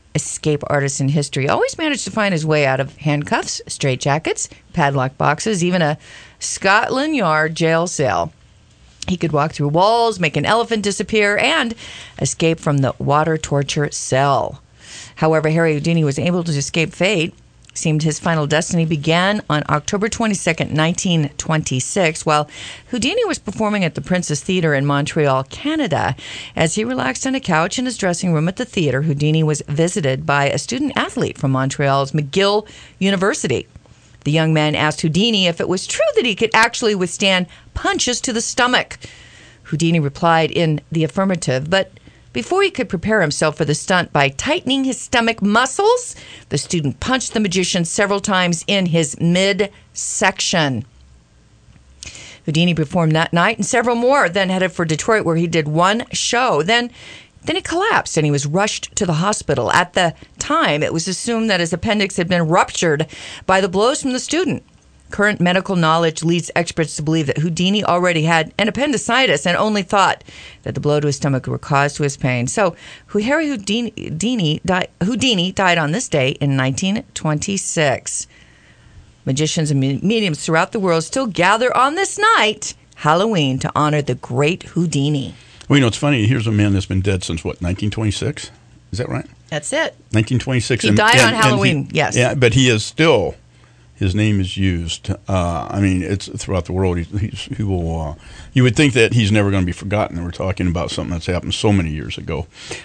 escape artist in history. Always managed to find his way out of handcuffs, straitjackets, padlock boxes, even a Scotland Yard jail cell. He could walk through walls, make an elephant disappear, and escape from the water torture cell. However, Harry Houdini was able to escape fate. Seemed his final destiny began on October 22nd, 1926, while Houdini was performing at the Princess Theatre in Montreal, Canada. As he relaxed on a couch in his dressing room at the theater, Houdini was visited by a student athlete from Montreal's McGill University. The young man asked Houdini if it was true that he could actually withstand punches to the stomach. Houdini replied in the affirmative, but before he could prepare himself for the stunt by tightening his stomach muscles, the student punched the magician several times in his midsection. Houdini performed that night and several more, then headed for Detroit, where he did one show. Then he collapsed and he was rushed to the hospital. At the time, it was assumed that his appendix had been ruptured by the blows from the student. Current medical knowledge leads experts to believe that Houdini already had an appendicitis and only thought that the blow to his stomach were caused to his pain. So Harry Houdini died on this day in 1926. Magicians and mediums throughout the world still gather on this night, Halloween, to honor the great Houdini. Well, it's funny. Here's a man that's been dead since, 1926? Is that right? That's it. 1926. He died on Halloween, yes. Yeah, but he is still... His name is used. It's throughout the world. He will. You would think that he's never going to be forgotten. We're talking about something that's happened so many years ago.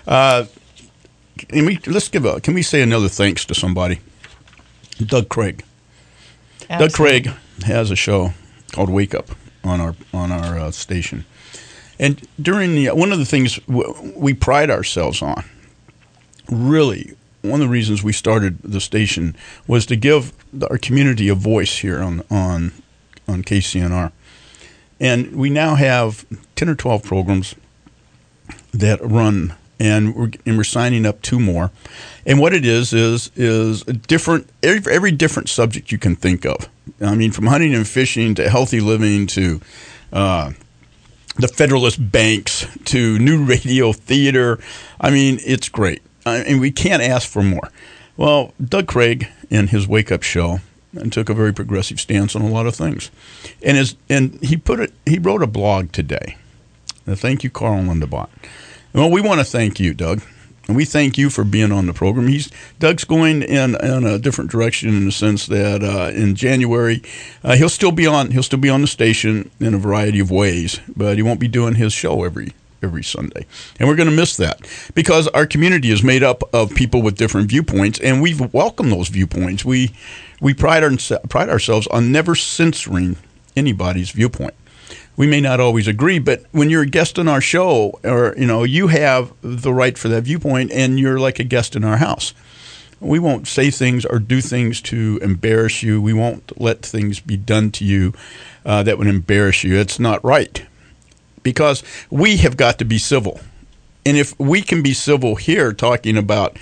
Can we say another thanks to somebody? Doug Craig. Absolutely. Doug Craig has a show called Wake Up on our station, and during one of the things we pride ourselves on, really. One of the reasons we started the station was to give our community a voice here on KCNR. And we now have 10 or 12 programs that run, and we're signing up 2 more. And what it is a different, every different subject you can think of. I mean, from hunting and fishing to healthy living to the Federalist Banks to new radio theater. I mean, it's great. And we can't ask for more. Well, Doug Craig in his Wake Up show took a very progressive stance on a lot of things, and he wrote a blog today. Thank you, Carl Lindebott. Well, we want to thank you, Doug, and we thank you for being on the program. Doug's going in a different direction in the sense that in January he'll still be on the station in a variety of ways, but he won't be doing his show every Sunday. And we're going to miss that because our community is made up of people with different viewpoints, and we've welcomed those viewpoints. We pride ourselves on never censoring anybody's viewpoint. We may not always agree, but when you're a guest on our show, or you have the right for that viewpoint, and you're like a guest in our house. We won't say things or do things to embarrass you. We won't let things be done to you that would embarrass you. It's not right. Because we have got to be civil. And if we can be civil here talking about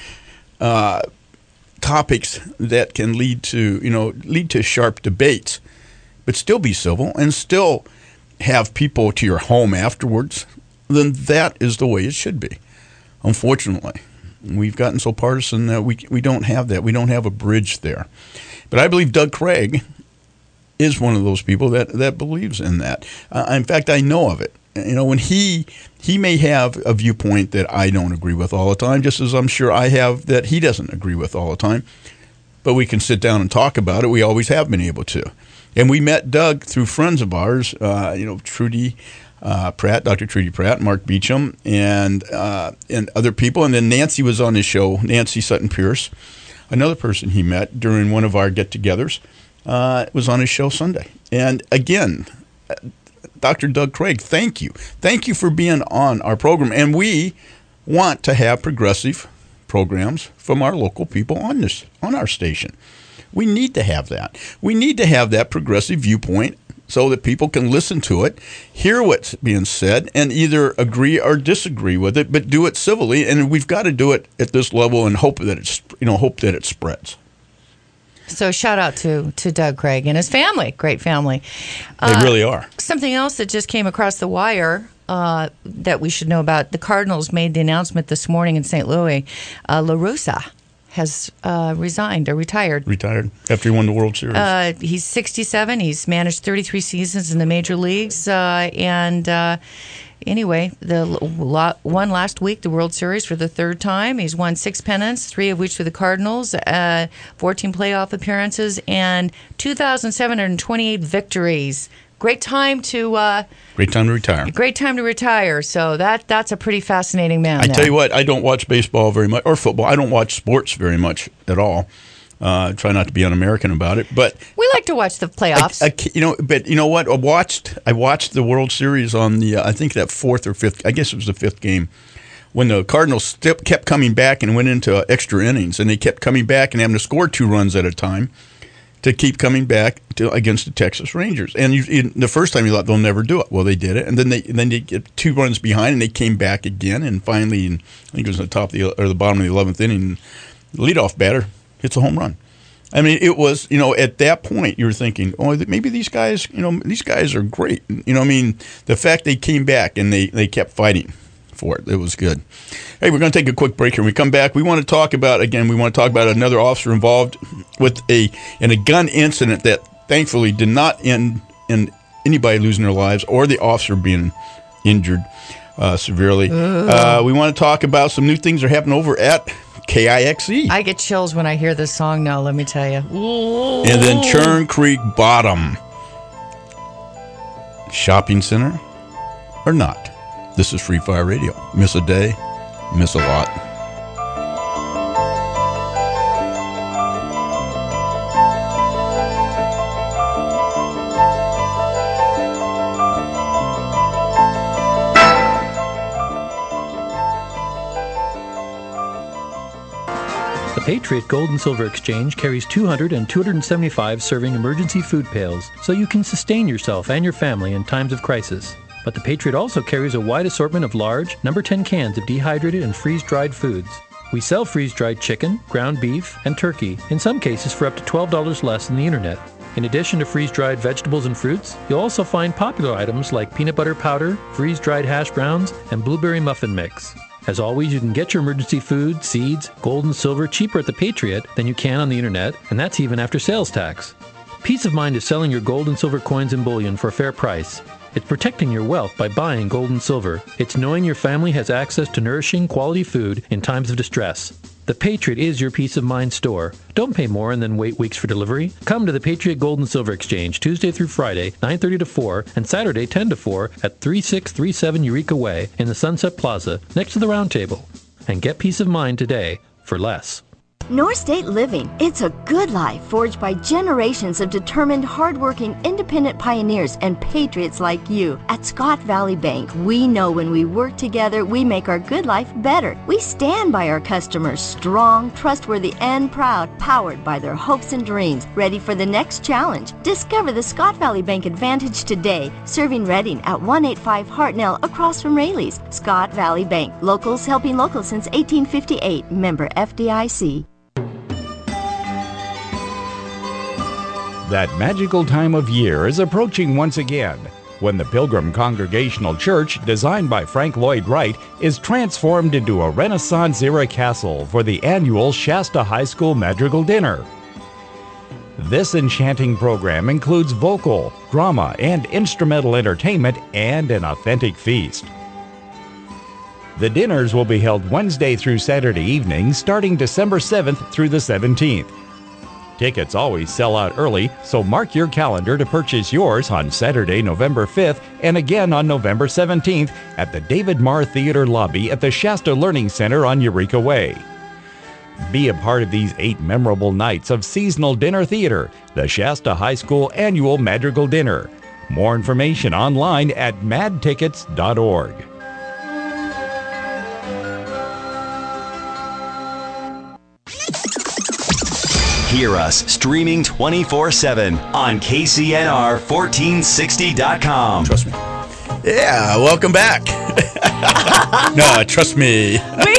topics that can lead to sharp debates, but still be civil and still have people to your home afterwards, then that is the way it should be. Unfortunately, we've gotten so partisan that we don't have that. We don't have a bridge there. But I believe Doug Craig is one of those people that believes in that. In fact, I know of it. When he may have a viewpoint that I don't agree with all the time, just as I'm sure I have that he doesn't agree with all the time. But we can sit down and talk about it. We always have been able to. And we met Doug through friends of ours, Trudy Pratt, Dr. Trudy Pratt, Mark Beecham, and other people. And then Nancy was on his show, Nancy Sutton Pierce, another person he met during one of our get-togethers, was on his show Sunday. And again, Dr. Doug Craig, thank you. Thank you for being on our program. And we want to have progressive programs from our local people on our station. We need to have that. We need to have that progressive viewpoint so that people can listen to it, hear what's being said, and either agree or disagree with it, but do it civilly. And we've got to do it at this level and hope that it spreads. So shout out to Doug Craig and his family. Great family. They really are. Something else that just came across the wire. that we should know about. The Cardinals made the announcement this morning in St. Louis. La Russa has resigned or retired. Retired after he won the World Series. He's 67. He's managed 33 seasons in the major leagues. Anyway, won last week the World Series for the third time. He's won 6 pennants, 3 of which for the Cardinals, 14 playoff appearances, and 2,728 victories. Great time to retire. Great time to retire. So that's a pretty fascinating man. I tell you what, I don't watch baseball very much or football. I don't watch sports very much at all. I try not to be un-American about it, but we like to watch the playoffs. But you know what? I watched the World Series on the I think that 4th or 5th. I guess it was the 5th game when the Cardinals kept coming back and went into extra innings, and they kept coming back and having to score 2 runs at a time to keep coming back against the Texas Rangers. And the first time you thought they'll never do it. Well, they did it, and then they get 2 runs behind, and they came back again, and finally, I think it was the bottom of the 11th inning, the leadoff batter hits a home run. I mean, it was, at that point, you were thinking, oh, maybe these guys are great. I mean, the fact they came back and they kept fighting for it, it was good. Hey, we're going to take a quick break here. When we come back, we want to talk about another officer involved in a gun incident that thankfully did not end in anybody losing their lives or the officer being injured severely. We want to talk about some new things that are happening over at KIXE. I get chills when I hear this song now, let me tell you. And then Churn Creek Bottom. Shopping center or not? This is Free Fire Radio. Miss a day, miss a lot. The Patriot Gold and Silver Exchange carries 200 and 275 serving emergency food pails so you can sustain yourself and your family in times of crisis. But the Patriot also carries a wide assortment of large, number 10 cans of dehydrated and freeze-dried foods. We sell freeze-dried chicken, ground beef, and turkey, in some cases for up to $12 less than the internet. In addition to freeze-dried vegetables and fruits, you'll also find popular items like peanut butter powder, freeze-dried hash browns, and blueberry muffin mix. As always, you can get your emergency food, seeds, gold and silver cheaper at the Patriot than you can on the internet, and that's even after sales tax. Peace of mind is selling your gold and silver coins and bullion for a fair price. It's protecting your wealth by buying gold and silver. It's knowing your family has access to nourishing, quality food in times of distress. The Patriot is your peace of mind store. Don't pay more and then wait weeks for delivery. Come to the Patriot Gold and Silver Exchange Tuesday through Friday, 9:30 to 4, and Saturday 10 to 4 at 3637 Eureka Way in the Sunset Plaza next to the Round Table. And get peace of mind today for less. North State Living. It's a good life forged by generations of determined, hardworking, independent pioneers and patriots like you. At Scott Valley Bank, we know when we work together, we make our good life better. We stand by our customers, strong, trustworthy, and proud, powered by their hopes and dreams, ready for the next challenge. Discover the Scott Valley Bank Advantage today, serving Reading at 185 Hartnell across from Rayleigh's. Scott Valley Bank, locals helping locals since 1858, member FDIC. That magical time of year is approaching once again, when the Pilgrim Congregational Church, designed by Frank Lloyd Wright, is transformed into a Renaissance-era castle for the annual Shasta High School Madrigal Dinner. This enchanting program includes vocal, drama, and instrumental entertainment and an authentic feast. The dinners will be held Wednesday through Saturday evenings, starting December 7th through the 17th. Tickets always sell out early, so mark your calendar to purchase yours on Saturday, November 5th, and again on November 17th at the David Marr Theater lobby at the Shasta Learning Center on Eureka Way. Be a part of these 8 memorable nights of seasonal dinner theater, the Shasta High School Annual Madrigal Dinner. More information online at madtickets.org. Hear us streaming 24/7 on KCNR1460.com. Trust me. Yeah, welcome back. No, trust me.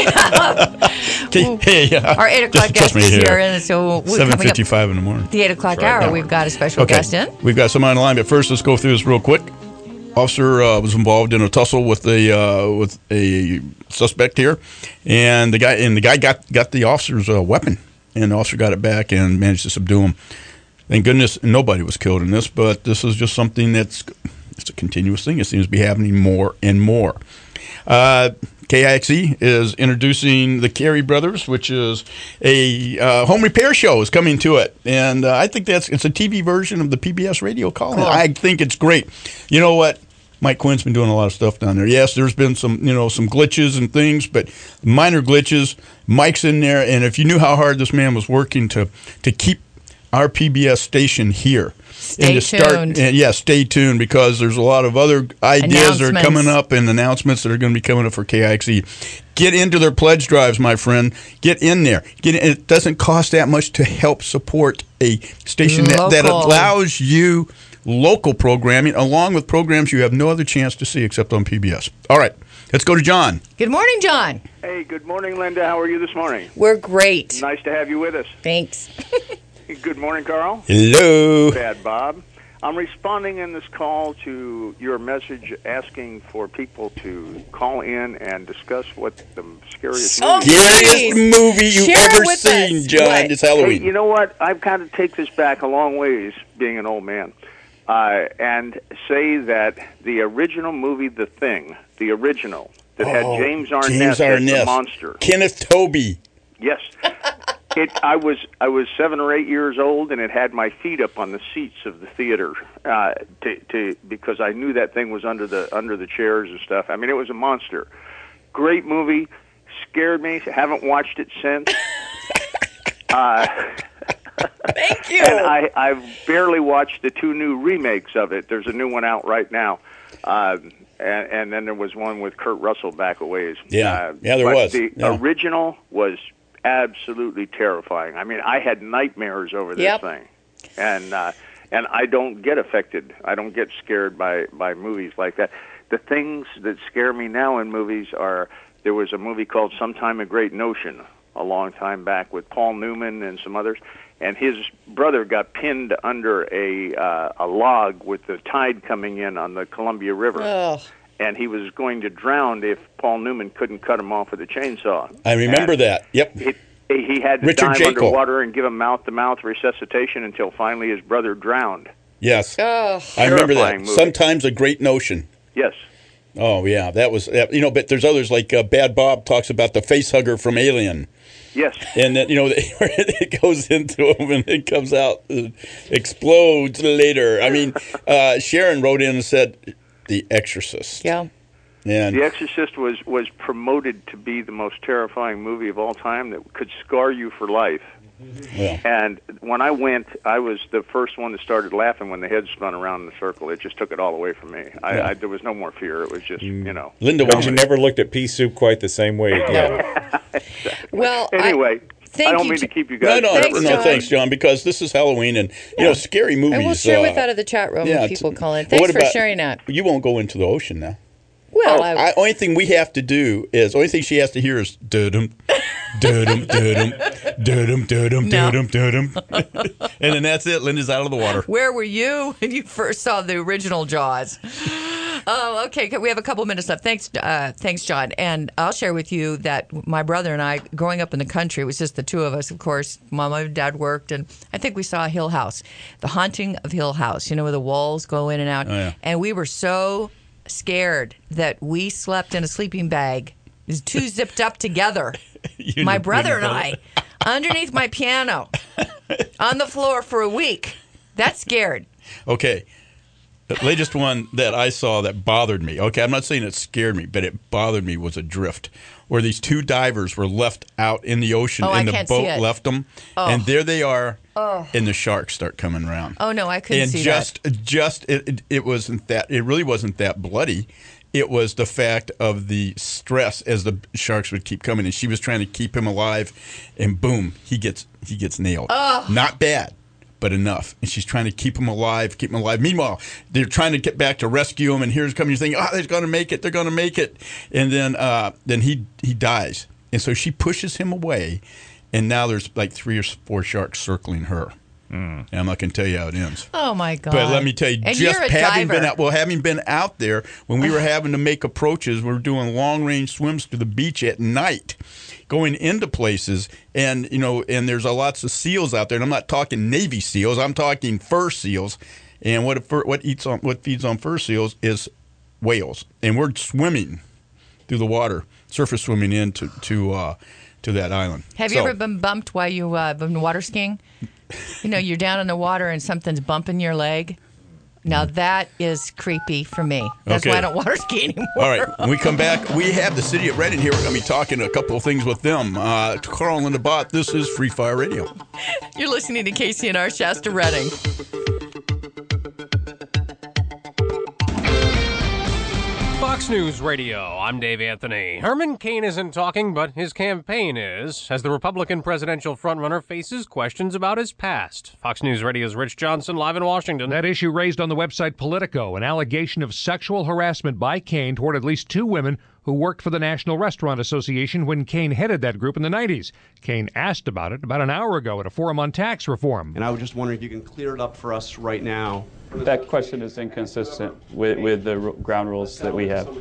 Our 8 o'clock guest is here, and so 7:55 in the morning. The 8 o'clock hour, we've got a special guest in. We've got someone on the line, but first let's go through this real quick. officer was involved in a tussle with a suspect here, and the guy got the officer's weapon, and the officer got it back and managed to subdue him. Thank goodness nobody was killed in this, but this is just something it's a continuous thing. It seems to be happening more and more. KIXE is introducing the Carey Brothers, which is a home repair show is coming to it. And I think it's a TV version of the PBS radio call-in. Cool. I think it's great. You know what? Mike Quinn's been doing a lot of stuff down there. Yes, there's been some glitches and things, but minor glitches. Mike's in there, and if you knew how hard this man was working to keep our PBS station here. Stay tuned. Stay tuned, because there's a lot of other ideas that are coming up and announcements that are going to be coming up for KIXE. Get into their pledge drives, my friend. Get in there. It doesn't cost that much to help support a station that allows you local programming, along with programs you have no other chance to see except on PBS. All right, let's go to John. Good morning, John. Hey, good morning, Linda. How are you this morning? We're great. Nice to have you with us. Thanks. Good morning, Carl. Hello. Bad Bob. I'm responding in this call to your message asking for people to call in and discuss what the scariest movie you've ever seen, John. It's Halloween. Hey, you know what? I've got to take this back a long ways, being an old man, and say that the original movie, The Thing, the original, that had James Arnett as the monster. Kenneth Tobey. Yes. I was 7 or 8 years old, and it had my feet up on the seats of the theater because I knew that thing was under the chairs and stuff. I mean, it was a monster. Great movie, scared me. Haven't watched it since. Thank you. And I've barely watched the 2 new remakes of it. There's a new one out right now, and then there was one with Kurt Russell back a ways. There was. The original was absolutely terrifying. I mean, I had nightmares over this thing, and I don't get affected. I don't get scared by movies like that. The things that scare me now in movies are, there was a movie called Sometime a Great Notion a long time back with Paul Newman and some others, and his brother got pinned under a log with the tide coming in on the Columbia River. Oh. And he was going to drown if Paul Newman couldn't cut him off with a chainsaw. I remember that. Yep. He had to Richard dive Jacob underwater and give him mouth-to-mouth resuscitation until finally his brother drowned. Yes. Oh. I remember that. Movie. Sometimes a Great Notion. Yes. Oh, yeah. That was, but there's others like Bad Bob talks about the face hugger from Alien. Yes. And then, it goes into him and it comes out, explodes later. I mean, Sharon wrote in and said, The Exorcist. Yeah. And The Exorcist was promoted to be the most terrifying movie of all time that could scar you for life. Yeah. And when I went, I was the first one that started laughing when the head spun around in the circle. It just took it all away from me. There was no more fear. It was just, Linda, you never looked at pea soup quite the same way again. Well, anyway, I don't mean to keep you guys. Thanks, John, because this is Halloween and scary movies. And we'll share with that of the chat room when people call in. Thanks for sharing that. You won't go into the ocean now. Well, only thing we have to do is, only thing she has to hear is dum dum dum dum dum dum dum, and then that's it. Linda's out of the water. Where were you when you first saw the original Jaws? Oh, okay. We have a couple minutes left. Thanks, John. And I'll share with you that my brother and I, growing up in the country, it was just the two of us. Of course, Mom and Dad worked, and I think we saw Hill House, The Haunting of Hill House. Where the walls go in and out, and we were so scared that we slept in a sleeping bag, two zipped up together. My brother and I, underneath my piano, on the floor for a week. That scared. Okay. The latest one that I saw that bothered me, okay, I'm not saying it scared me, but it bothered me, was a drift where these 2 divers were left out in the ocean and the boat left them. Oh. And there they are, and the sharks start coming around. Oh, no, I couldn't see that. And it really wasn't that bloody. It was the fact of the stress as the sharks would keep coming, and she was trying to keep him alive, and boom, he gets nailed. Oh. Not bad, but enough. And she's trying to keep him alive. Meanwhile, they're trying to get back to rescue him, and here's coming, you're thinking, they're going to make it. They're going to make it. And then he dies. And so she pushes him away, and now there's like 3 or 4 sharks circling her. And I'm not going to tell you how it ends. Oh, my God. But let me tell you, and just you're a having diver. having been out there, when we were having to make approaches, we were doing long-range swims to the beach at night, going into places, and and there's lots of seals out there. And I'm not talking Navy seals; I'm talking fur seals. And what feeds on fur seals is whales. And we're swimming through the water, surface swimming into to that island. Have you ever been bumped while you've been water skiing? You're down in the water and something's bumping your leg. Now, that is creepy for me. That's why I don't water ski anymore. All right. When we come back, we have the city of Reading here. We're going to be talking a couple of things with them. To Carl and the Bot, this is Free Fire Radio. You're listening to KCNR Shasta Reading. Fox News Radio, I'm Dave Anthony. Herman Cain isn't talking, but his campaign is, as the Republican presidential frontrunner faces questions about his past. Fox News Radio's Rich Johnson, live in Washington. That issue raised on the website Politico, an allegation of sexual harassment by Cain toward at least 2 women who worked for the National Restaurant Association when Cain headed that group in the 90s. Cain asked about it about an hour ago at a forum on tax reform. And I was just wondering if you can clear it up for us right now. That question is inconsistent with the ground rules that we have.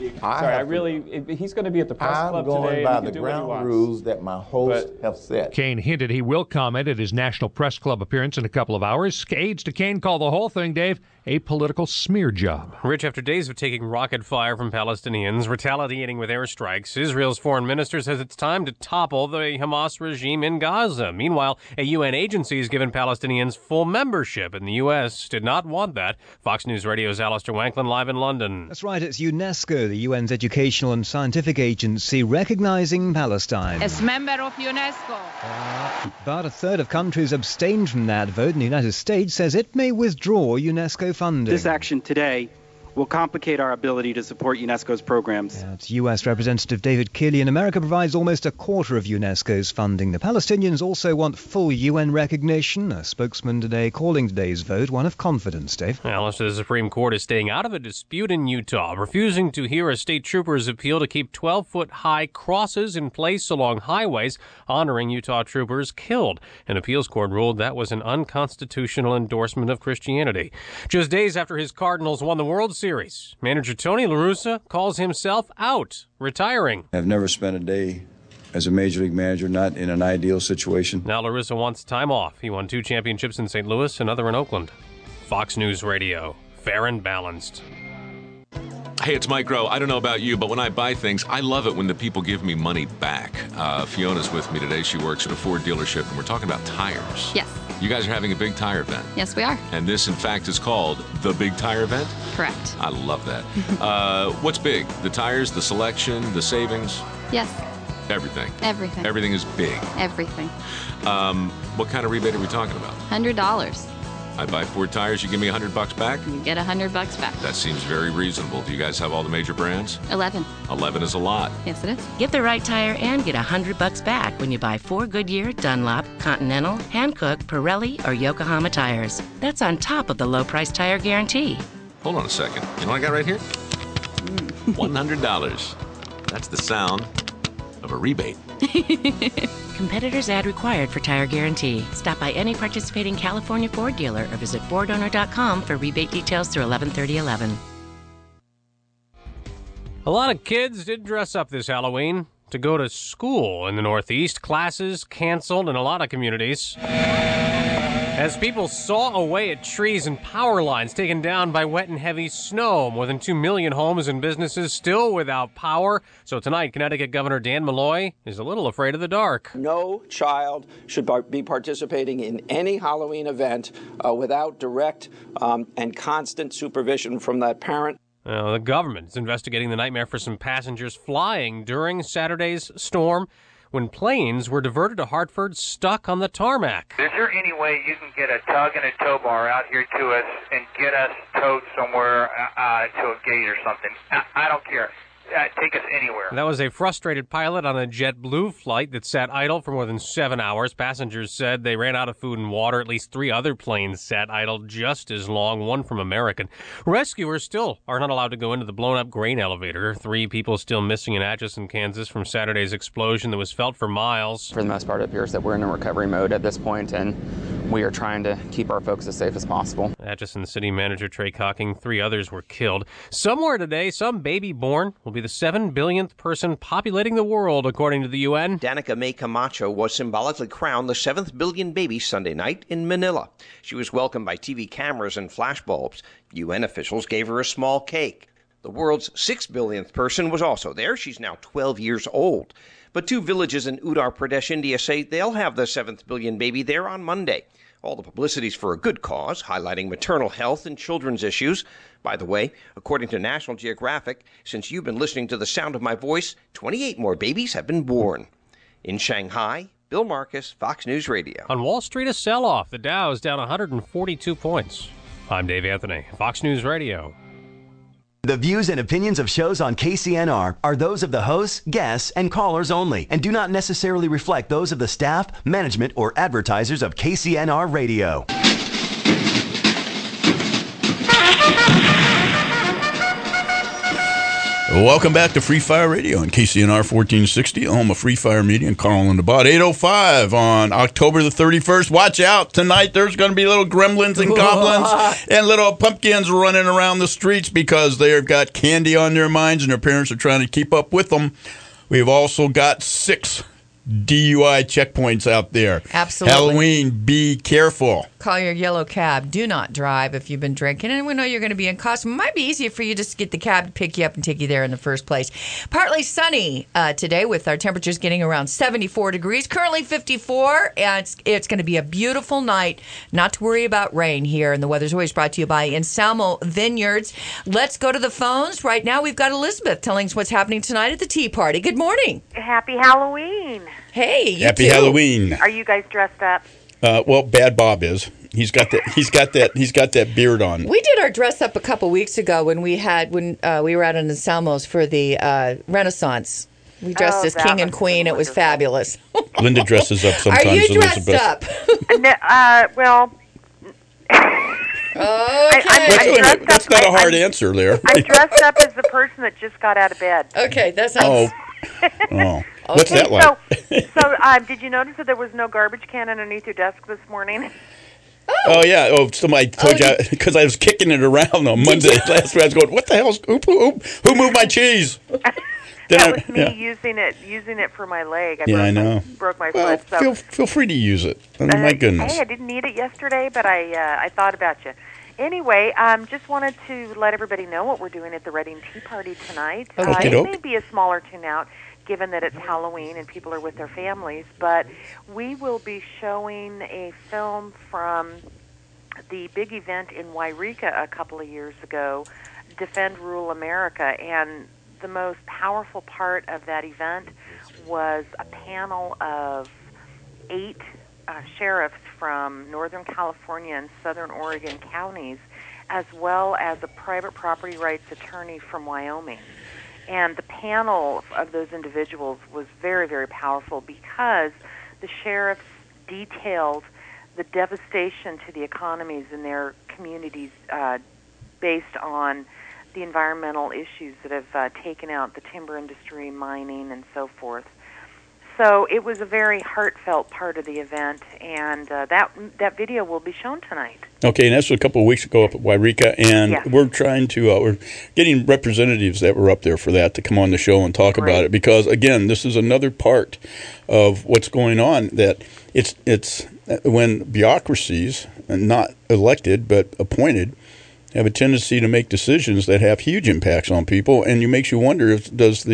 He's going to be at the press club today. I'm going by the ground rules that my host have set. Cain hinted he will comment at his National Press Club appearance in a couple of hours. Aides to Cain call the whole thing, Dave, a political smear job. Rich, after days of taking rocket fire from Palestinians, retaliating with airstrikes, Israel's foreign minister says it's time to topple the Hamas regime in Gaza. Meanwhile, a UN agency has given Palestinians full membership, and the U.S. did not want that. Fox News Radio's Alistair Wanklin live in London. That's right, it's UNESCO, the UN's educational and scientific agency, recognizing Palestine. As member of UNESCO. About a third of countries abstained from that vote, and the United States says it may withdraw UNESCO funding. This action today will complicate our ability to support UNESCO's programs. That's U.S. Representative David Keeley, and America provides almost a quarter of UNESCO's funding. The Palestinians also want full UN recognition. A spokesman today calling today's vote one of confidence, Dave. Alice, the Supreme Court is staying out of a dispute in Utah, refusing to hear a state trooper's appeal to keep 12-foot-high crosses in place along highways, honoring Utah troopers killed. An appeals court ruled that was an unconstitutional endorsement of Christianity. Just days after his Cardinals won the World Series, manager Tony La Russa calls himself out, retiring. I've never spent a day as a major league manager not in an ideal situation. Now La Russa wants time off. He won 2 championships in St. Louis, another in Oakland. Fox News Radio, fair and balanced. Hey, it's Mike Rowe. I don't know about you, but when I buy things, I love it when the people give me money back. Fiona's with me today. She works at a Ford dealership, and we're talking about tires. Yes. You guys are having a big tire event. Yes, we are. And this, in fact, is called the Big Tire Event? Correct. I love that. What's big? The tires, the selection, the savings? Yes. Everything. Everything. Everything is big. Everything. What kind of rebate are we talking about? $100. I buy 4 tires, you give me $100 back? You get $100 back. That seems very reasonable. Do you guys have all the major brands? 11. 11 is a lot. Yes, it is. Get the right tire and get $100 back when you buy 4 Goodyear, Dunlop, Continental, Hankook, Pirelli, or Yokohama tires. That's on top of the low price tire guarantee. Hold on a second. You know what I got right here? $100. That's the sound of a rebate. Competitors ad required for tire guarantee. Stop by any participating California Ford dealer or visit FordOwner.com for rebate details through 11/30/11. A lot of kids did dress up this Halloween to go to school in the Northeast. Classes canceled in a lot of communities as people saw away at trees and power lines taken down by wet and heavy snow. More than 2 million homes and businesses still without power. So tonight, Connecticut Governor Dan Malloy is a little afraid of the dark. No child should be participating in any Halloween event without direct and constant supervision from that parent. The government is investigating the nightmare for some passengers flying during Saturday's storm when planes were diverted to Hartford stuck on the tarmac. Is there any way you can get a tug and a tow bar out here to us and get us towed somewhere to a gate or something? I don't care. Take us anywhere. That was a frustrated pilot on a JetBlue flight that sat idle for more than 7 hours. Passengers said they ran out of food and water. At least 3 other planes sat idle just as long, one from American. Rescuers still are not allowed to go into the blown-up grain elevator. 3 people still missing in Atchison, Kansas from Saturday's explosion that was felt for miles. For the most part, it appears that we're in a recovery mode at this point, and we are trying to keep our folks as safe as possible. Atchison City Manager Trey Cocking, 3 others were killed. Somewhere today, some baby born will be the 7 billionth person populating the world, according to the UN. Danica May Camacho was symbolically crowned the 7th billion baby Sunday night in Manila. She was welcomed by TV cameras and flashbulbs. UN officials gave her a small cake. The world's 6 billionth person was also there. She's now 12 years old. But 2 villages in Uttar Pradesh, India say they'll have the 7th billion baby there on Monday. All the publicity's for a good cause, highlighting maternal health and children's issues. By the way, according to National Geographic, since you've been listening to the sound of my voice, 28 more babies have been born. In Shanghai, Bill Marcus, Fox News Radio. On Wall Street, a sell-off. The Dow is down 142 points. I'm Dave Anthony, Fox News Radio. The views and opinions of shows on KCNR are those of the hosts, guests, and callers only, and do not necessarily reflect those of the staff, management, or advertisers of KCNR Radio. Welcome back to Free Fire Radio on KCNR 1460, home of Free Fire Media and Carl and the Bot. 8:05 on October the 31st. Watch out. Tonight there's going to be little gremlins and goblins and little pumpkins running around the streets because they've got candy on their minds and their parents are trying to keep up with them. We've also got 6 DUI checkpoints out there. Absolutely. Halloween, be careful. Call your yellow cab. Do not drive if you've been drinking. And we know you're going to be in costume. It might be easier for you just to get the cab to pick you up and take you there in the first place. Partly sunny today with our temperatures getting around 74 degrees. Currently 54. And it's going to be a beautiful night. Not to worry about rain here. And the weather's always brought to you by Anselmo Vineyards. Let's go to the phones. Right now we've got Elizabeth telling us what's happening tonight at the tea party. Good morning. Happy Halloween. Hey, you Happy too. Halloween. Are you guys dressed up? Well, Bad Bob is. He's got that beard on. We did our dress up a couple weeks ago when we were out in Anselmo's for the Renaissance. We dressed as king and queen. It was fabulous. Linda dresses up sometimes. Are you dressed up? Well. Okay. That's not a hard answer there. I'm dressed up as the person that just got out of bed. Okay, that sounds... Oh. What's that like? So, did you notice that there was no garbage can underneath your desk this morning? Oh yeah. Oh, somebody told you because I was kicking it around on Monday last week. I was going, "What the hell's who moved my cheese?" That was me using it for my leg. I know. Broke my foot. So feel free to use it. My goodness. Hey, I didn't need it yesterday, but I thought about you. Anyway, just wanted to let everybody know what we're doing at the Reading Tea Party tonight. It may be a smaller turnout, given that it's Halloween and people are with their families, but we will be showing a film from the big event in Wairika a couple of years ago, Defend Rural America, and the most powerful part of that event was a panel of 8 sheriffs from Northern California and Southern Oregon counties, as well as a private property rights attorney from Wyoming. And the panel of those individuals was very, very powerful because the sheriffs detailed the devastation to the economies in their communities based on the environmental issues that have taken out the timber industry, mining, and so forth. So it was a very heartfelt part of the event, and that video will be shown tonight. Okay, and that's a couple of weeks ago up at Wairika, and we're trying to we're getting representatives that were up there for that to come on the show and talk about it, because again, this is another part of what's going on, that it's when bureaucracies, not elected but appointed, have a tendency to make decisions that have huge impacts on people, and it makes you wonder if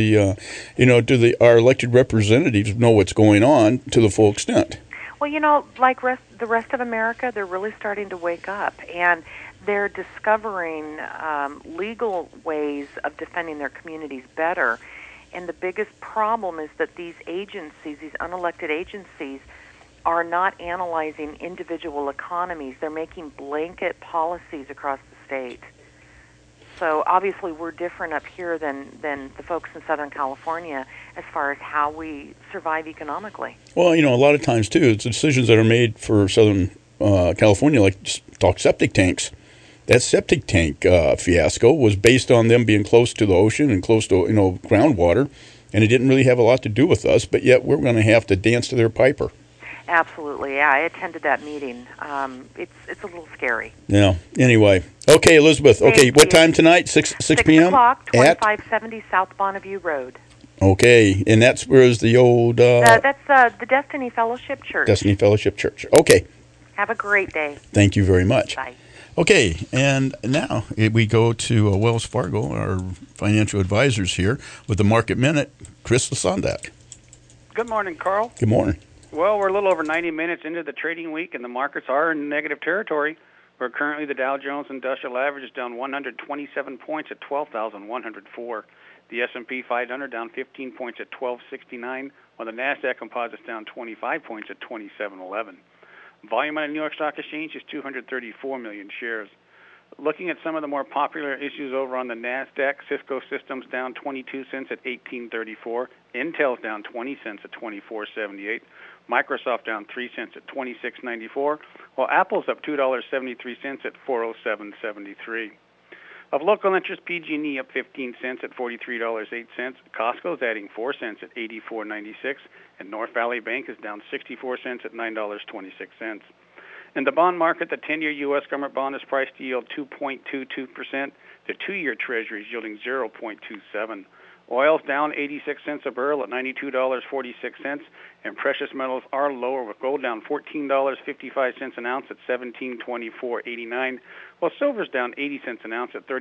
do our elected representatives know what's going on to the full extent? Well, like the rest of America, they're really starting to wake up, and they're discovering legal ways of defending their communities better. And the biggest problem is that these agencies, these unelected agencies, are not analyzing individual economies. They're making blanket policies across the state. So obviously we're different up here than the folks in Southern California as far as how we survive economically. Well, a lot of times, too, it's decisions that are made for Southern California, like just talk septic tanks. That septic tank fiasco was based on them being close to the ocean and close to groundwater, and it didn't really have a lot to do with us, but yet we're going to have to dance to their piper. Absolutely, yeah. I attended that meeting. It's a little scary. Yeah. Anyway, okay, Elizabeth. Okay, what time tonight? 6 p.m. 6:00, 2570 South Bonneview Road. Okay, and that's where's the old. That's the Destiny Fellowship Church. Destiny Fellowship Church. Okay. Have a great day. Thank you very much. Bye. Okay, and now we go to Wells Fargo, our financial advisors here, with the Market Minute, Chris Lasondak. Good morning, Carl. Good morning. Well, we're a little over 90 minutes into the trading week, and the markets are in negative territory. Where currently the Dow Jones Industrial Average is down 127 points at 12,104. The S&P 500 down 15 points at 1269, while the NASDAQ Composite is down 25 points at 2711. Volume on the New York Stock Exchange is 234 million shares. Looking at some of the more popular issues over on the NASDAQ, Cisco Systems down 22 cents at 1834. Intel's down 20 cents at 24.78. Microsoft down 3 cents at 26.94. While Apple's up $2.73 at 407.73. Of local interest, PG&E up 15 cents at $43.08. Costco's adding 4 cents at $84.96. And North Valley Bank is down 64 cents at $9.26. In the bond market, the 10-year U.S. government bond is priced to yield 2.22%. The 2-year Treasury is yielding 0.27. Oil's down 86 cents a barrel at $92.46, and precious metals are lower, with gold down $14.55 an ounce at $1724.89, while silver's down 80 cents an ounce at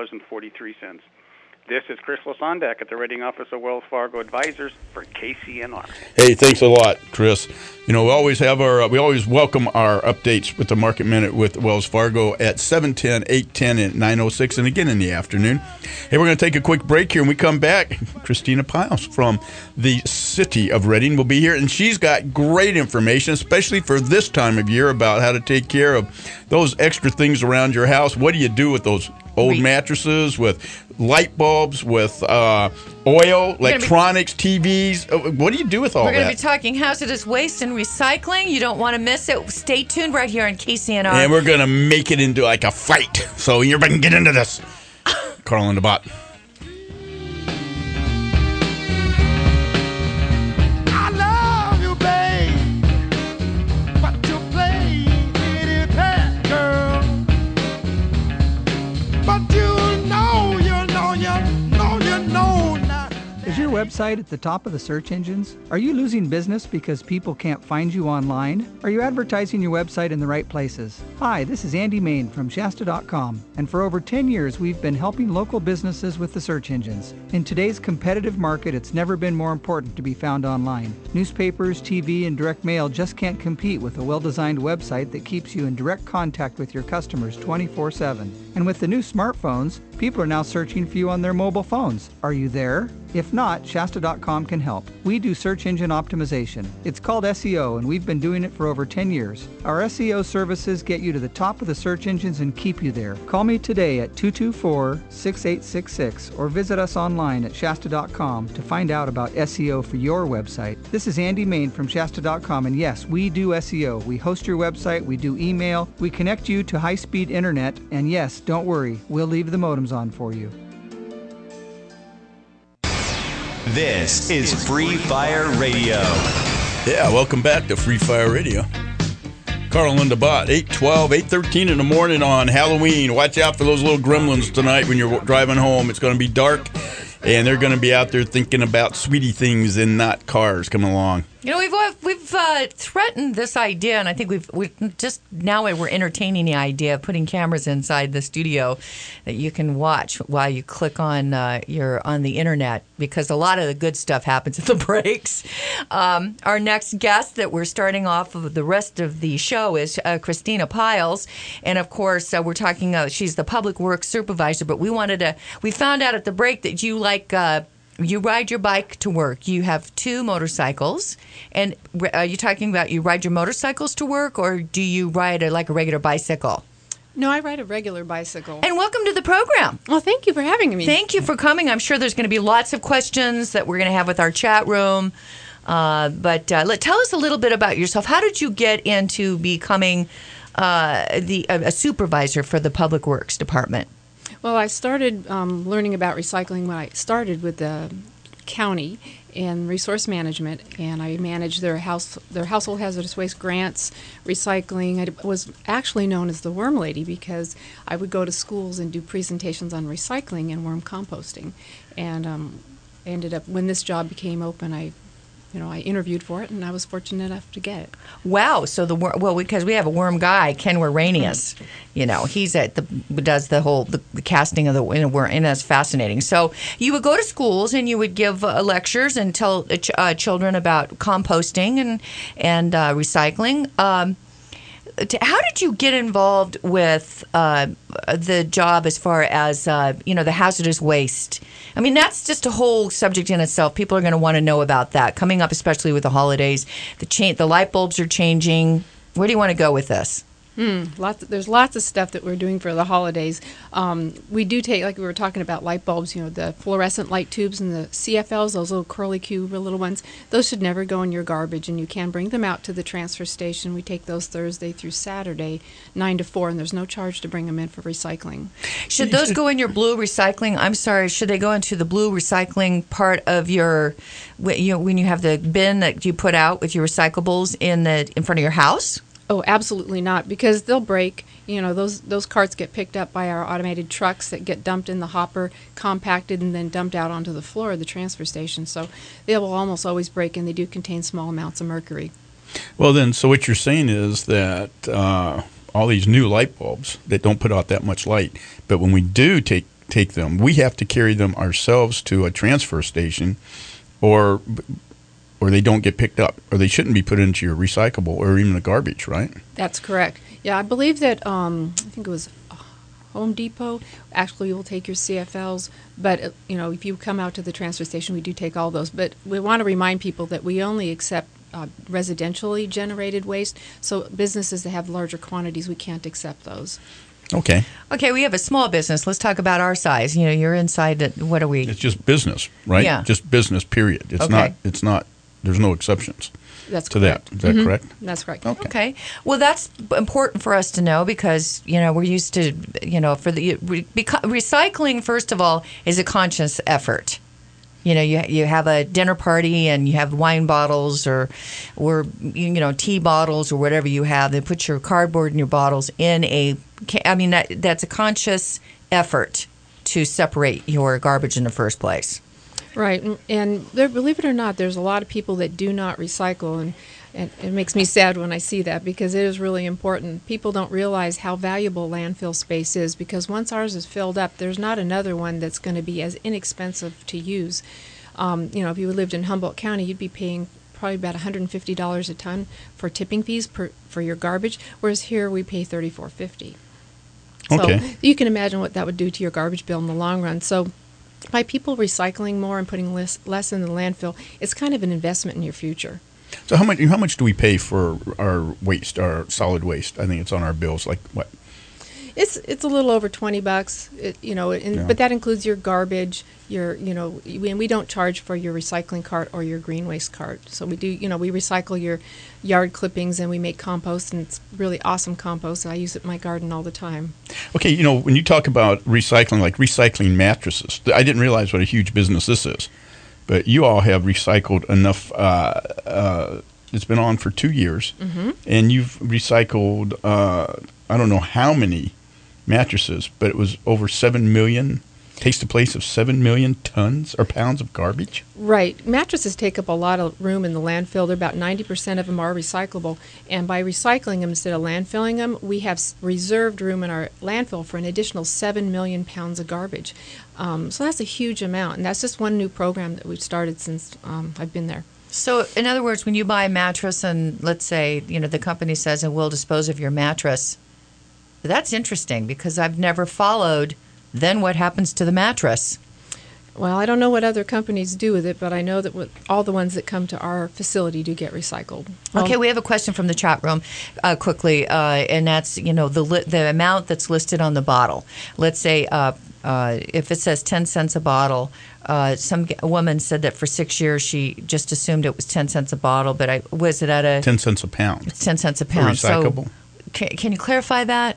$34.43. This is Chris Lasondak at the rating office of Wells Fargo Advisors for KCNR. Hey, thanks a lot, Chris. You know, we always welcome our updates with the Market Minute with Wells Fargo at 7:10, 8:10, and 9:06, and again in the afternoon. Hey, we're going to take a quick break here. When we come back, Christina Piles from the city of Reading will be here, and she's got great information, especially for this time of year, about how to take care of those extra things around your house. What do you do with those old mattresses, with light bulbs, with oil, electronics, TVs? What do you do with all that? We're going to be talking hazardous waste and recycling. You don't want to miss it. Stay tuned right here on KCNR. And we're going to make it into like a fight. So you're going to get into this. Carl and the Bot. Is your website at the top of the search engines? Are you losing business because people can't find you online? Are you advertising your website in the right places? Hi, this is Andy Main from Shasta.com, and for over 10 years we've been helping local businesses with the search engines. In today's competitive market, it's never been more important to be found online. Newspapers, TV, and direct mail just can't compete with a well-designed website that keeps you in direct contact with your customers 24/7. And with the new smartphones, people are now searching for you on their mobile phones. Are you there? If not, Shasta.com can help. We do search engine optimization. It's called SEO, and we've been doing it for over 10 years. Our SEO services get you to the top of the search engines and keep you there. Call me today at 224-6866 or visit us online at Shasta.com to find out about SEO for your website. This is Andy Main from Shasta.com, and yes, we do SEO. We host your website, we do email, we connect you to high-speed internet, and yes, don't worry, we'll leave the modems on for you. This is Free Fire Radio. Yeah, welcome back to Free Fire Radio. Carl and the Bot, 8:12, 8:13 in the morning on Halloween. Watch out for those little gremlins tonight when you're driving home. It's going to be dark, and they're going to be out there thinking about sweetie things and not cars coming along. You know, we've threatened this idea, and I think we've just now we're entertaining the idea of putting cameras inside the studio that you can watch while you click on on the internet, because a lot of the good stuff happens at the breaks. Our next guest that we're starting off of the rest of the show is Christina Piles, and of course we're talking. She's the public works supervisor, but we found out at the break that you like. You ride your bike to work. You have 2 motorcycles. And are you talking about you ride your motorcycles to work, or do you ride a regular bicycle? No, I ride a regular bicycle. And welcome to the program. Well, thank you for having me. Thank you for coming. I'm sure there's going to be lots of questions that we're going to have with our chat room. But tell us a little bit about yourself. How did you get into becoming a supervisor for the Public Works Department? Well, I started learning about recycling when I started with the County in resource management, and I manage their household hazardous waste grants, recycling. I was actually known as the worm lady because I would go to schools and do presentations on recycling and worm composting. And I ended up, when this job became open, I interviewed for it, and I was fortunate enough to get it. Wow! So because we have a worm guy, Ken Warranius, he's does the whole the casting of the worm, and that's fascinating. So you would go to schools and you would give lectures and tell children about composting and recycling. How did you get involved with the job as far as the hazardous waste? I mean, that's just a whole subject in itself. People are going to want to know about that coming up, especially with the holidays. The light bulbs are changing. Where do you want to go with this? There's lots of stuff that we're doing for the holidays. We do take, like we were talking about light bulbs, the fluorescent light tubes and the CFLs, those little curly cube little ones. Those should never go in your garbage, and you can bring them out to the transfer station. We take those Thursday through Saturday, 9 to 4, and there's no charge to bring them in for recycling. Should those go in your blue recycling? I'm sorry, should they go into the blue recycling part of your, when you have the bin that you put out with your recyclables in front of your house? Oh, absolutely not, because they'll break. Those carts get picked up by our automated trucks that get dumped in the hopper, compacted, and then dumped out onto the floor of the transfer station. So they will almost always break, and they do contain small amounts of mercury. Well, then, so what you're saying is that all these new light bulbs that don't put out that much light, but when we do take them, we have to carry them ourselves to a transfer station, or they don't get picked up, or they shouldn't be put into your recyclable or even the garbage, right? That's correct. Yeah, I believe that, I think it was Home Depot actually will take your CFLs, but, if you come out to the transfer station, we do take all those. But we want to remind people that we only accept residentially generated waste, so businesses that have larger quantities, we can't accept those. Okay, we have a small business. Let's talk about our size. You're inside, what are we? It's just business, right? Yeah. Just business, period. It's not, there's no exceptions. That's to correct. That. Is that correct? That's correct. Okay. Well, that's important for us to know because, we're used to, for the recycling, first of all, is a conscious effort. You have a dinner party and you have wine bottles or tea bottles or whatever you have. They put your cardboard and your bottles in that's a conscious effort to separate your garbage in the first place. Right, and there, believe it or not, there's a lot of people that do not recycle, and it makes me sad when I see that because it is really important. People don't realize how valuable landfill space is because once ours is filled up, there's not another one that's going to be as inexpensive to use. If you lived in Humboldt County, you'd be paying probably about $150 a ton for tipping fees for your garbage, whereas here we pay $34.50. Okay. So you can imagine what that would do to your garbage bill in the long run. So by people recycling more and putting less in the landfill, it's kind of an investment in your future. So how much do we pay for our waste, our solid waste? I think it's on our bills. Like what? It's a little over $20. But that includes your garbage. We don't charge for your recycling cart or your green waste cart. So we do. We recycle your yard clippings and we make compost, and it's really awesome compost. I use it in my garden all the time. Okay, when you talk about recycling, like recycling mattresses, I didn't realize what a huge business this is. But you all have recycled enough. It's been on for 2 years, and you've recycled. I don't know how many mattresses, but it was over 7 million. Takes the place of 7 million tons or pounds of garbage? Right. Mattresses take up a lot of room in the landfill. They're about 90% of them are recyclable. And by recycling them instead of landfilling them, we have reserved room in our landfill for an additional 7 million pounds of garbage. So that's a huge amount. And that's just one new program that we've started since I've been there. So, in other words, when you buy a mattress and let's say, the company says, and we'll dispose of your mattress, that's interesting because I've never followed then what happens to the mattress? Well, I don't know what other companies do with it, but I know that all the ones that come to our facility do get recycled. Okay, we have a question from the chat room quickly, and that's, the amount that's listed on the bottle. Let's say if it says 10 cents a bottle, a woman said that for 6 years she just assumed it was 10 cents a bottle, but was it at 10 cents a pound? It's 10 cents a pound. Recyclable. So can you clarify that?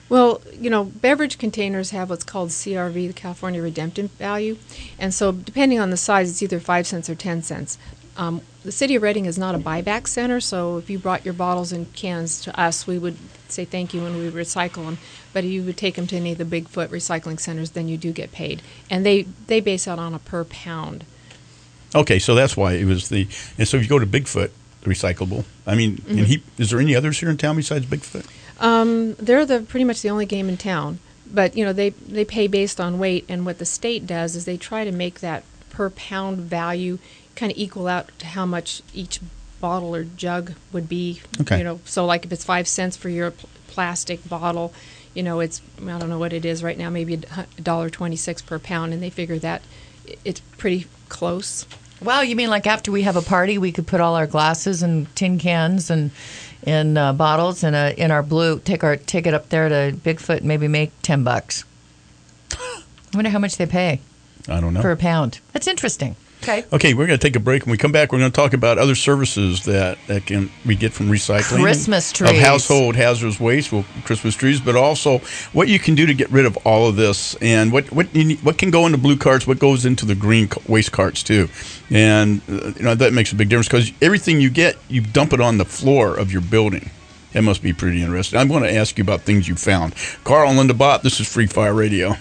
Well, beverage containers have what's called CRV, the California Redemption Value. And so depending on the size, it's either 5 cents or 10 cents. The City of Reading is not a buyback center, so if you brought your bottles and cans to us, we would say thank you and we would recycle them. But if you would take them to any of the Bigfoot recycling centers, then you do get paid. And they base that on a per pound. Okay, so that's why it was and so if you go to Bigfoot Recyclable, I mean, and is there any others here in town besides Bigfoot? They're pretty much the only game in town. But, they pay based on weight, and what the state does is they try to make that per pound value kind of equal out to how much each bottle or jug would be. Okay. So like if it's 5 cents for your plastic bottle, it's, I don't know what it is right now, maybe $1.26 per pound, and they figure that it's pretty close. Wow, you mean like after we have a party, we could put all our glasses and tin cans and in bottles and in our blue, take it up there to Bigfoot and maybe make $10. I wonder how much they pay. I don't know. Per pound. That's interesting. Okay, we're going to take a break. When we come back, we're going to talk about other services that we get from recycling. Christmas trees. Of household hazardous waste, Christmas trees, but also what you can do to get rid of all of this and what can go into blue carts, what goes into the green waste carts too. And that makes a big difference because everything you get, you dump it on the floor of your building. That must be pretty interesting. I'm going to ask you about things you found. Carl and Linda Bott, this is Free Fire Radio.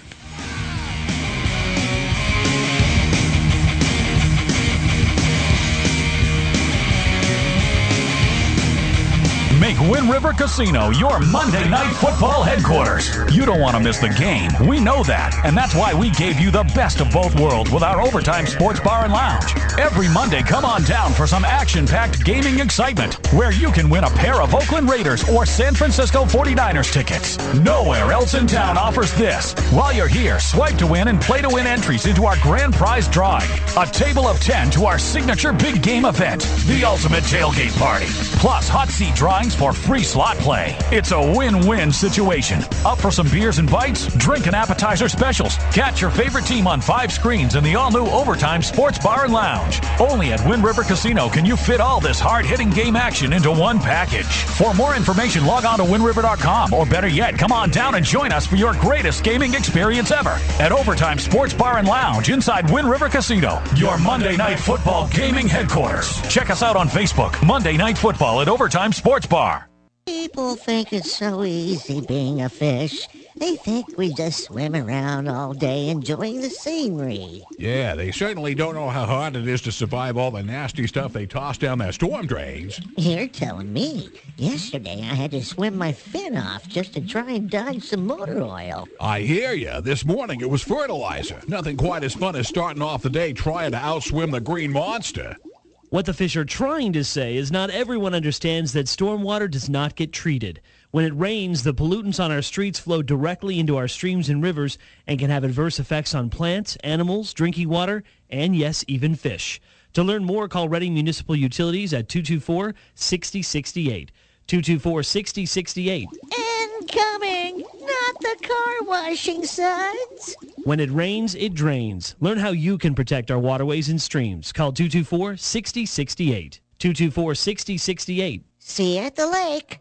Make Wind River Casino your Monday Night Football headquarters. You don't want to miss the game. We know that. And that's why we gave you the best of both worlds with our Overtime Sports Bar and Lounge. Every Monday, come on down for some action-packed gaming excitement where you can win a pair of Oakland Raiders or San Francisco 49ers tickets. Nowhere else in town offers this. While you're here, swipe to win and play to win entries into our grand prize drawing. A table of 10 to our signature big game event, the Ultimate Tailgate Party. Plus hot seat drawings for free slot play. It's a win-win situation. Up for some beers and bites? Drink and appetizer specials. Catch your favorite team on 5 screens in the all-new Overtime Sports Bar and Lounge. Only at Wind River Casino can you fit all this hard-hitting game action into one package. For more information, log on to windriver.com, or better yet, come on down and join us for your greatest gaming experience ever at Overtime Sports Bar and Lounge inside Wind River Casino, your Monday Night Football gaming headquarters. Check us out on Facebook, Monday Night Football at Overtime Sports Bar. People think it's so easy being a fish. They think we just swim around all day enjoying the scenery. Yeah, they certainly don't know how hard it is to survive all the nasty stuff they toss down their storm drains. You're telling me. Yesterday I had to swim my fin off just to try and dodge some motor oil. I hear ya. This morning it was fertilizer. Nothing quite as fun as starting off the day trying to outswim the green monster. What the fish are trying to say is not everyone understands that stormwater does not get treated. When it rains, the pollutants on our streets flow directly into our streams and rivers and can have adverse effects on plants, animals, drinking water, and yes, even fish. To learn more, call Reading Municipal Utilities at 224-6068. 224-6068. Incoming! Not the car washing suds! When it rains, it drains. Learn how you can protect our waterways and streams. Call 224-6068. 224-6068. See you at the lake.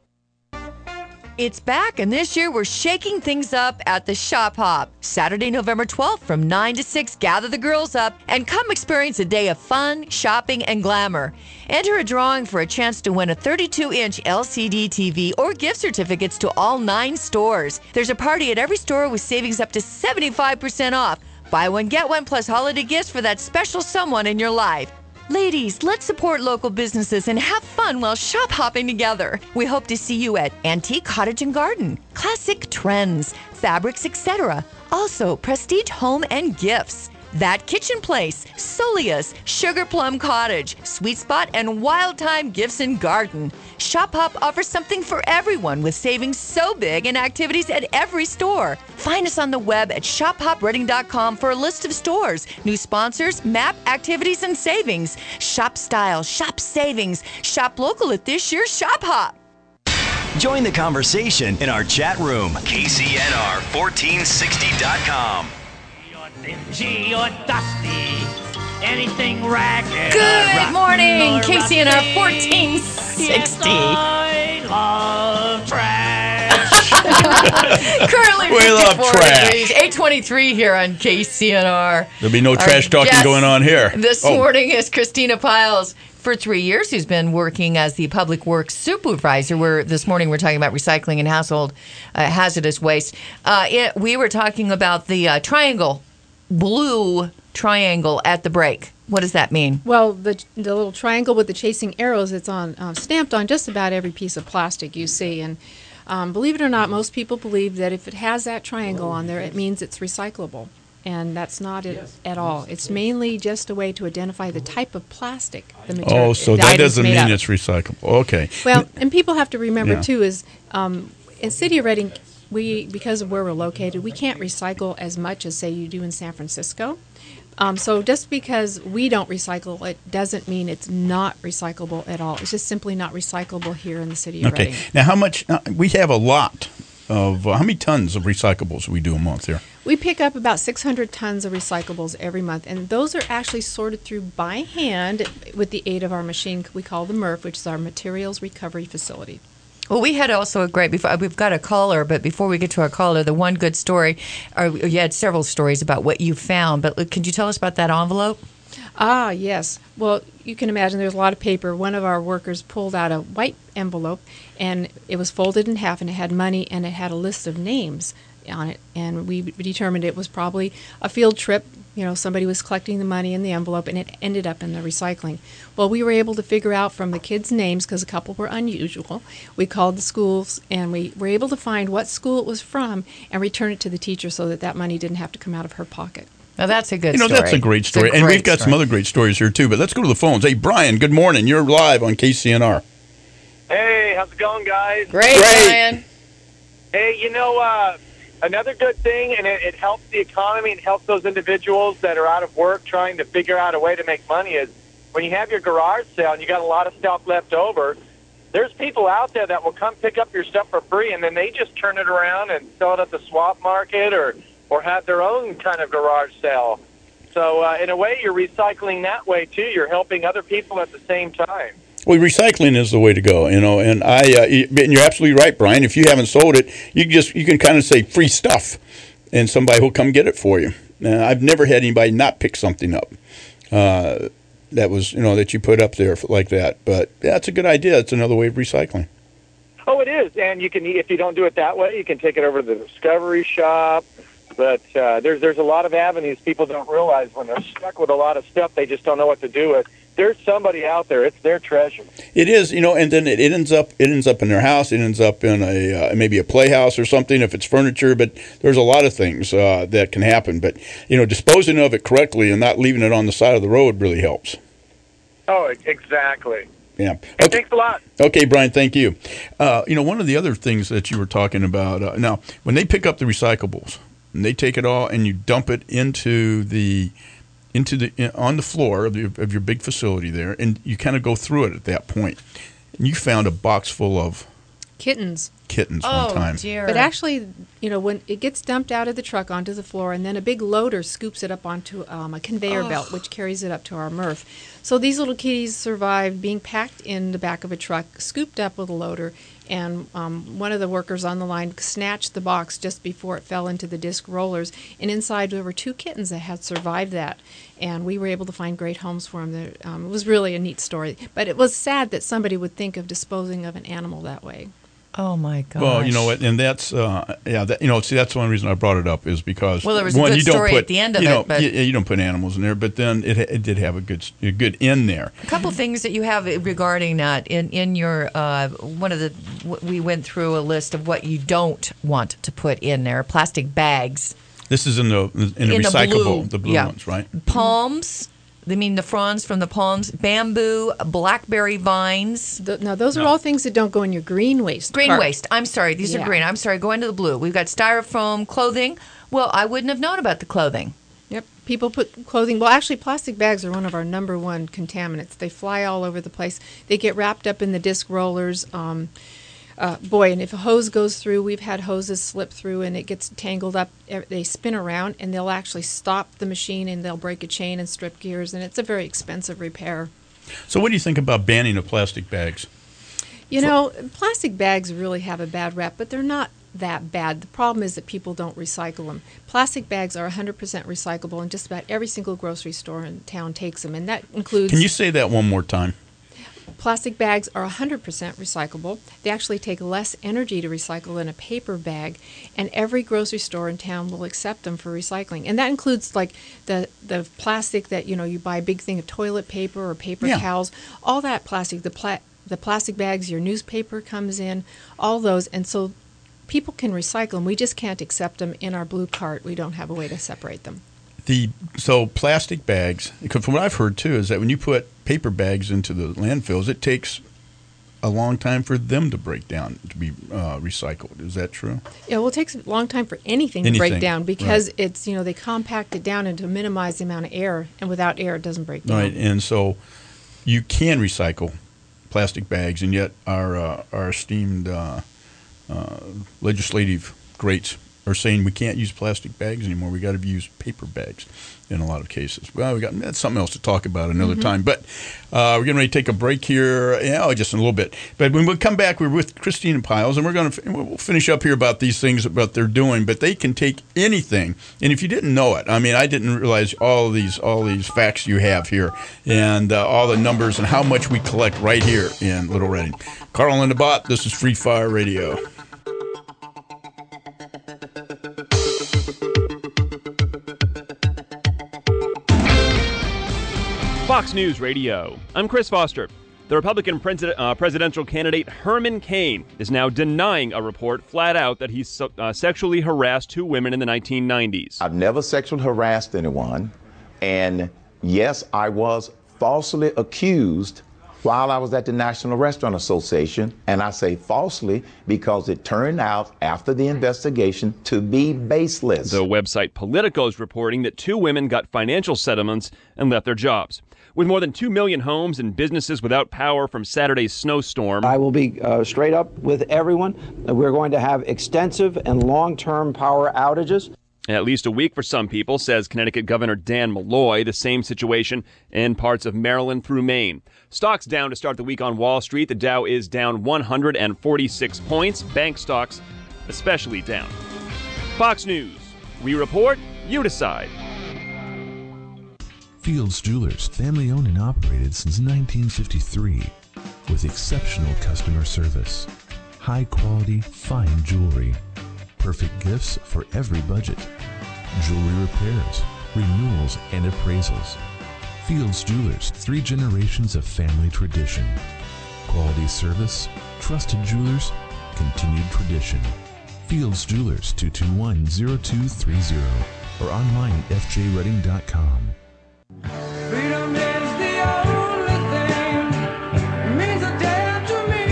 It's back, and this year we're shaking things up at the Shop Hop. Saturday, November 12th from 9 to 6, gather the girls up and come experience a day of fun, shopping, and glamour. Enter a drawing for a chance to win a 32-inch LCD TV or gift certificates to all 9 stores. There's a party at every store with savings up to 75% off. Buy one, get one, plus holiday gifts for that special someone in your life. Ladies, let's support local businesses and have fun while shop hopping together. We hope to see you at Antique Cottage and Garden, Classic Trends, Fabrics, etc. Also, Prestige Home and Gifts, That Kitchen Place, Solia's, Sugar Plum Cottage, Sweet Spot, and Wild Time Gifts and Garden. Shop Hop offers something for everyone with savings so big and activities at every store. Find us on the web at shophopreading.com for a list of stores, new sponsors, map, activities, and savings. Shop style, shop savings, shop local at this year's Shop Hop. Join the conversation in our chat room, KCNR1460.com. Dingy or dusty, anything ragged. Good morning, KCNR 1460. Yes, I love trash. Currently We love 54 trash. degrees, 8:23 here on KCNR. There'll be no Our trash talking guest going on here. This Oh. morning is Christina Piles. For 3 years, who's been working as the public works supervisor. This morning we're talking about recycling and household hazardous waste. We were talking about the blue triangle at the break. What does that mean? Well, the little triangle with the chasing arrows, it's on stamped on just about every piece of plastic you see. And believe it or not, most people believe that if it has that triangle on there, it means it's recyclable. And that's not it at all. It's mainly just a way to identify the type of plastic, the material. Oh, so that doesn't mean it's recyclable. Okay. Well, and people have to remember, Yeah. too, is in City of Reading, because of where we're located, we can't recycle as much as, say, you do in San Francisco. So just because we don't recycle, it doesn't mean it's not recyclable at all. It's just simply not recyclable here in the City of Reading. Now, how much? We have a lot of, how many tons of recyclables we do a month here? We pick up about 600 tons of recyclables every month, and those are actually sorted through by hand with the aid of our machine we call the MRF, which is our Materials Recovery Facility. Well, we had also a great, we've got a caller, but before we get to our caller, the one good story, or you had several stories about what you found, but could you tell us about that envelope? Ah, yes. Well, you can imagine there's a lot of paper. One of our workers pulled out a white envelope, and it was folded in half, and it had money, and it had a list of names on it. And we determined it was probably a field trip. You know, somebody was collecting the money in the envelope, and it ended up in the recycling. Well, we were able to figure out from the kids' names, because a couple were unusual. We called the schools, and we were able to find what school it was from and return it to the teacher so that that money didn't have to come out of her pocket. Now, that's a good story. That's a great story. And we've got some other great stories here, too. But let's go to the phones. Hey, Brian, good morning. You're live on KCNR. Hey, how's it going, guys? Great. Brian. Hey, another good thing, and it helps the economy and helps those individuals that are out of work trying to figure out a way to make money, is when you have your garage sale and you got a lot of stuff left over, there's people out there that will come pick up your stuff for free, and then they just turn it around and sell it at the swap market or have their own kind of garage sale. So in a way, you're recycling that way, too. You're helping other people at the same time. Well, recycling is the way to go, and and you're absolutely right, Brian. If you haven't sold it, you can kind of say free stuff, and somebody will come get it for you. I've never had anybody not pick something up that was that you put up there like that. But that's a good idea. It's another way of recycling. Oh, it is, and you can, if you don't do it that way, you can take it over to the Discovery Shop. But there's a lot of avenues people don't realize when they're stuck with a lot of stuff. They just don't know what to do with. There's somebody out there. It's their treasure. It is, and then it ends up in their house. It ends up in maybe a playhouse or something if it's furniture. But there's a lot of things that can happen. But disposing of it correctly and not leaving it on the side of the road really helps. Oh, exactly. Yeah. Okay. Thanks a lot. Okay, Brian. Thank you. One of the other things that you were talking about now, when they pick up the recyclables and they take it all and you dump it on the floor of your big facility there, and you kind of go through it at that point. And you found a box full of kittens one time. Dear. But actually, when it gets dumped out of the truck onto the floor, and then a big loader scoops it up onto a conveyor belt, which carries it up to our MRF. So these little kitties survived being packed in the back of a truck, scooped up with a loader, and one of the workers on the line snatched the box just before it fell into the disc rollers, and inside there were 2 kittens that had survived that, and we were able to find great homes for them. It was really a neat story, but it was sad that somebody would think of disposing of an animal that way. Oh my gosh. Well, you know what, and that's that's one reason I brought it up is because there was a good story at the end of it, but you don't put animals in there, but then it did have a good end there. A couple things that you have regarding that in your we went through a list of what you don't want to put in there. Plastic bags. This is in the recyclable, the blue ones, right? Palms. I mean, the fronds from the palms, bamboo, blackberry vines. Those are all things that don't go in your green waste. Green waste. I'm sorry. These are green. I'm sorry. Go into the blue. We've got styrofoam, clothing. Well, I wouldn't have known about the clothing. Yep. People put clothing. Well, actually, plastic bags are one of our number one contaminants. They fly all over the place. They get wrapped up in the disc rollers. And if a hose goes through, we've had hoses slip through and it gets tangled up. They spin around and they'll actually stop the machine and they'll break a chain and strip gears, and it's a very expensive repair. So what do you think about banning of plastic bags? Plastic bags really have a bad rap, but they're not that bad. The problem is that people don't recycle them. Plastic bags are 100% recyclable, and just about every single grocery store in town takes them, and that includes... Can you say that one more time? Plastic bags are 100% recyclable. They actually take less energy to recycle than a paper bag, and every grocery store in town will accept them for recycling. And that includes like the plastic that, you buy a big thing of toilet paper or paper towels, all that plastic, the plastic bags your newspaper comes in, all those. And so people can recycle them. We just can't accept them in our blue cart. We don't have a way to separate them. So plastic bags, because from what I've heard too, is that when you put paper bags into the landfills, it takes a long time for them to break down, to be recycled. Is that true? Yeah, well, it takes a long time for anything to break down because it's, they compact it down and to minimize the amount of air, and without air, it doesn't break down. Right, and so you can recycle plastic bags, and yet our esteemed legislative greats are saying we can't use plastic bags anymore. We got to use paper bags in a lot of cases. Well, that's something else to talk about another time. But we're getting ready to take a break here, just in a little bit. But when we come back, we're with Christine Pyles, and we'll finish up here about these things about they're doing. But they can take anything, and if you didn't know it, I didn't realize all these facts you have here, and all the numbers and how much we collect right here in Little Redding. Carl and the Bot. This is Free Fire Radio. Fox News Radio. I'm Chris Foster. The Republican presidential candidate Herman Cain is now denying a report flat out that he sexually harassed two women in the 1990s. I've never sexually harassed anyone, and yes, I was falsely accused while I was at the National Restaurant Association, and I say falsely because it turned out after the investigation to be baseless. The website Politico is reporting that two women got financial settlements and left their jobs. With more than 2 million homes and businesses without power from Saturday's snowstorm. I will be straight up with everyone. We're going to have extensive and long-term power outages. At least a week for some people, says Connecticut Governor Dan Malloy. The same situation in parts of Maryland through Maine. Stocks down to start the week on Wall Street. The Dow is down 146 points. Bank stocks especially down. Fox News. We report, you decide. Fields Jewelers, family owned and operated since 1953, with exceptional customer service, high quality, fine jewelry, perfect gifts for every budget, jewelry repairs, renewals, and appraisals. Fields Jewelers, 3 generations of family tradition, quality service, trusted jewelers, continued tradition. Fields Jewelers, 221-0230, or online at fjredding.com. Freedom is the only thing that means a damn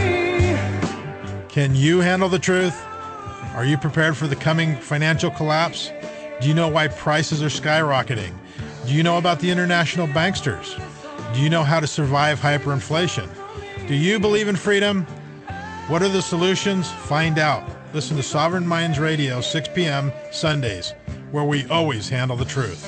to me. Can you handle the truth? Are you prepared for the coming financial collapse? Do you know why prices are skyrocketing? Do you know about the international banksters? Do you know how to survive hyperinflation? Do you believe in freedom? What are the solutions? Find out. Listen to Sovereign Minds Radio, 6 p.m. Sundays, where we always handle the truth.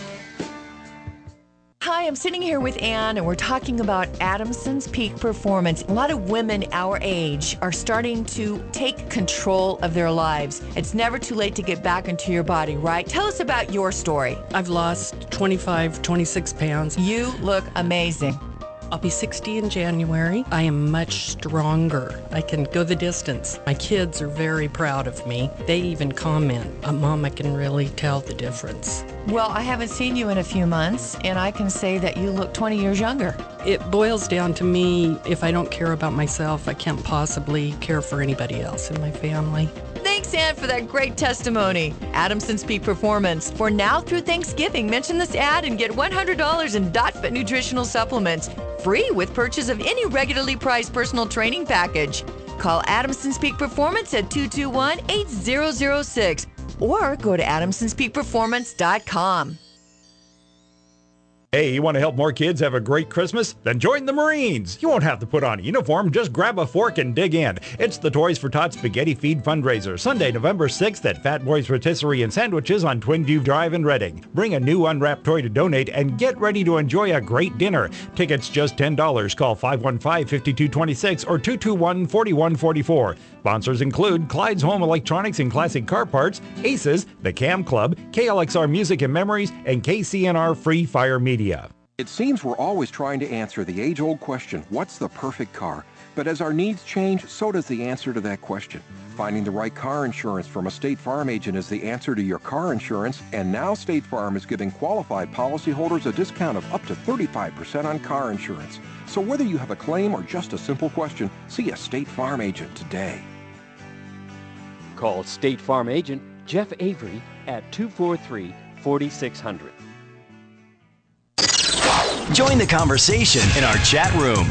Hi, I'm sitting here with Ann, and we're talking about Adamson's Peak Performance. A lot of women our age are starting to take control of their lives. It's never too late to get back into your body, right? Tell us about your story. I've lost 26 pounds. You look amazing. I'll be 60 in January. I am much stronger. I can go the distance. My kids are very proud of me. They even comment, Mom, I can really tell the difference. Well, I haven't seen you in a few months, and I can say that you look 20 years younger. It boils down to me, if I don't care about myself, I can't possibly care for anybody else in my family. Thanks, Ann, for that great testimony. Adamson's Peak Performance. For now through Thanksgiving, mention this ad and get $100 in .Fit nutritional supplements, free with purchase of any regularly priced personal training package. Call Adamson's Peak Performance at 221-8006 or go to adamsonspeakperformance.com. Hey, you want to help more kids have a great Christmas? Then join the Marines. You won't have to put on a uniform, just grab a fork and dig in. It's the Toys for Tots Spaghetti Feed fundraiser, Sunday, November 6th at Fat Boys Rotisserie and Sandwiches on Twin View Drive in Reading. Bring a new unwrapped toy to donate and get ready to enjoy a great dinner. Tickets just $10. Call 515-5226 or 221-4144. Sponsors include Clyde's Home Electronics and Classic Car Parts, Aces, the Cam Club, KLXR Music and Memories, and KCNR Free Fire Media. It seems we're always trying to answer the age-old question, what's the perfect car? But as our needs change, so does the answer to that question. Finding the right car insurance from a State Farm agent is the answer to your car insurance, and now State Farm is giving qualified policyholders a discount of up to 35% on car insurance. So whether you have a claim or just a simple question, see a State Farm agent today. Call State Farm agent Jeff Avery at 243-4600. Join the conversation in our chat room,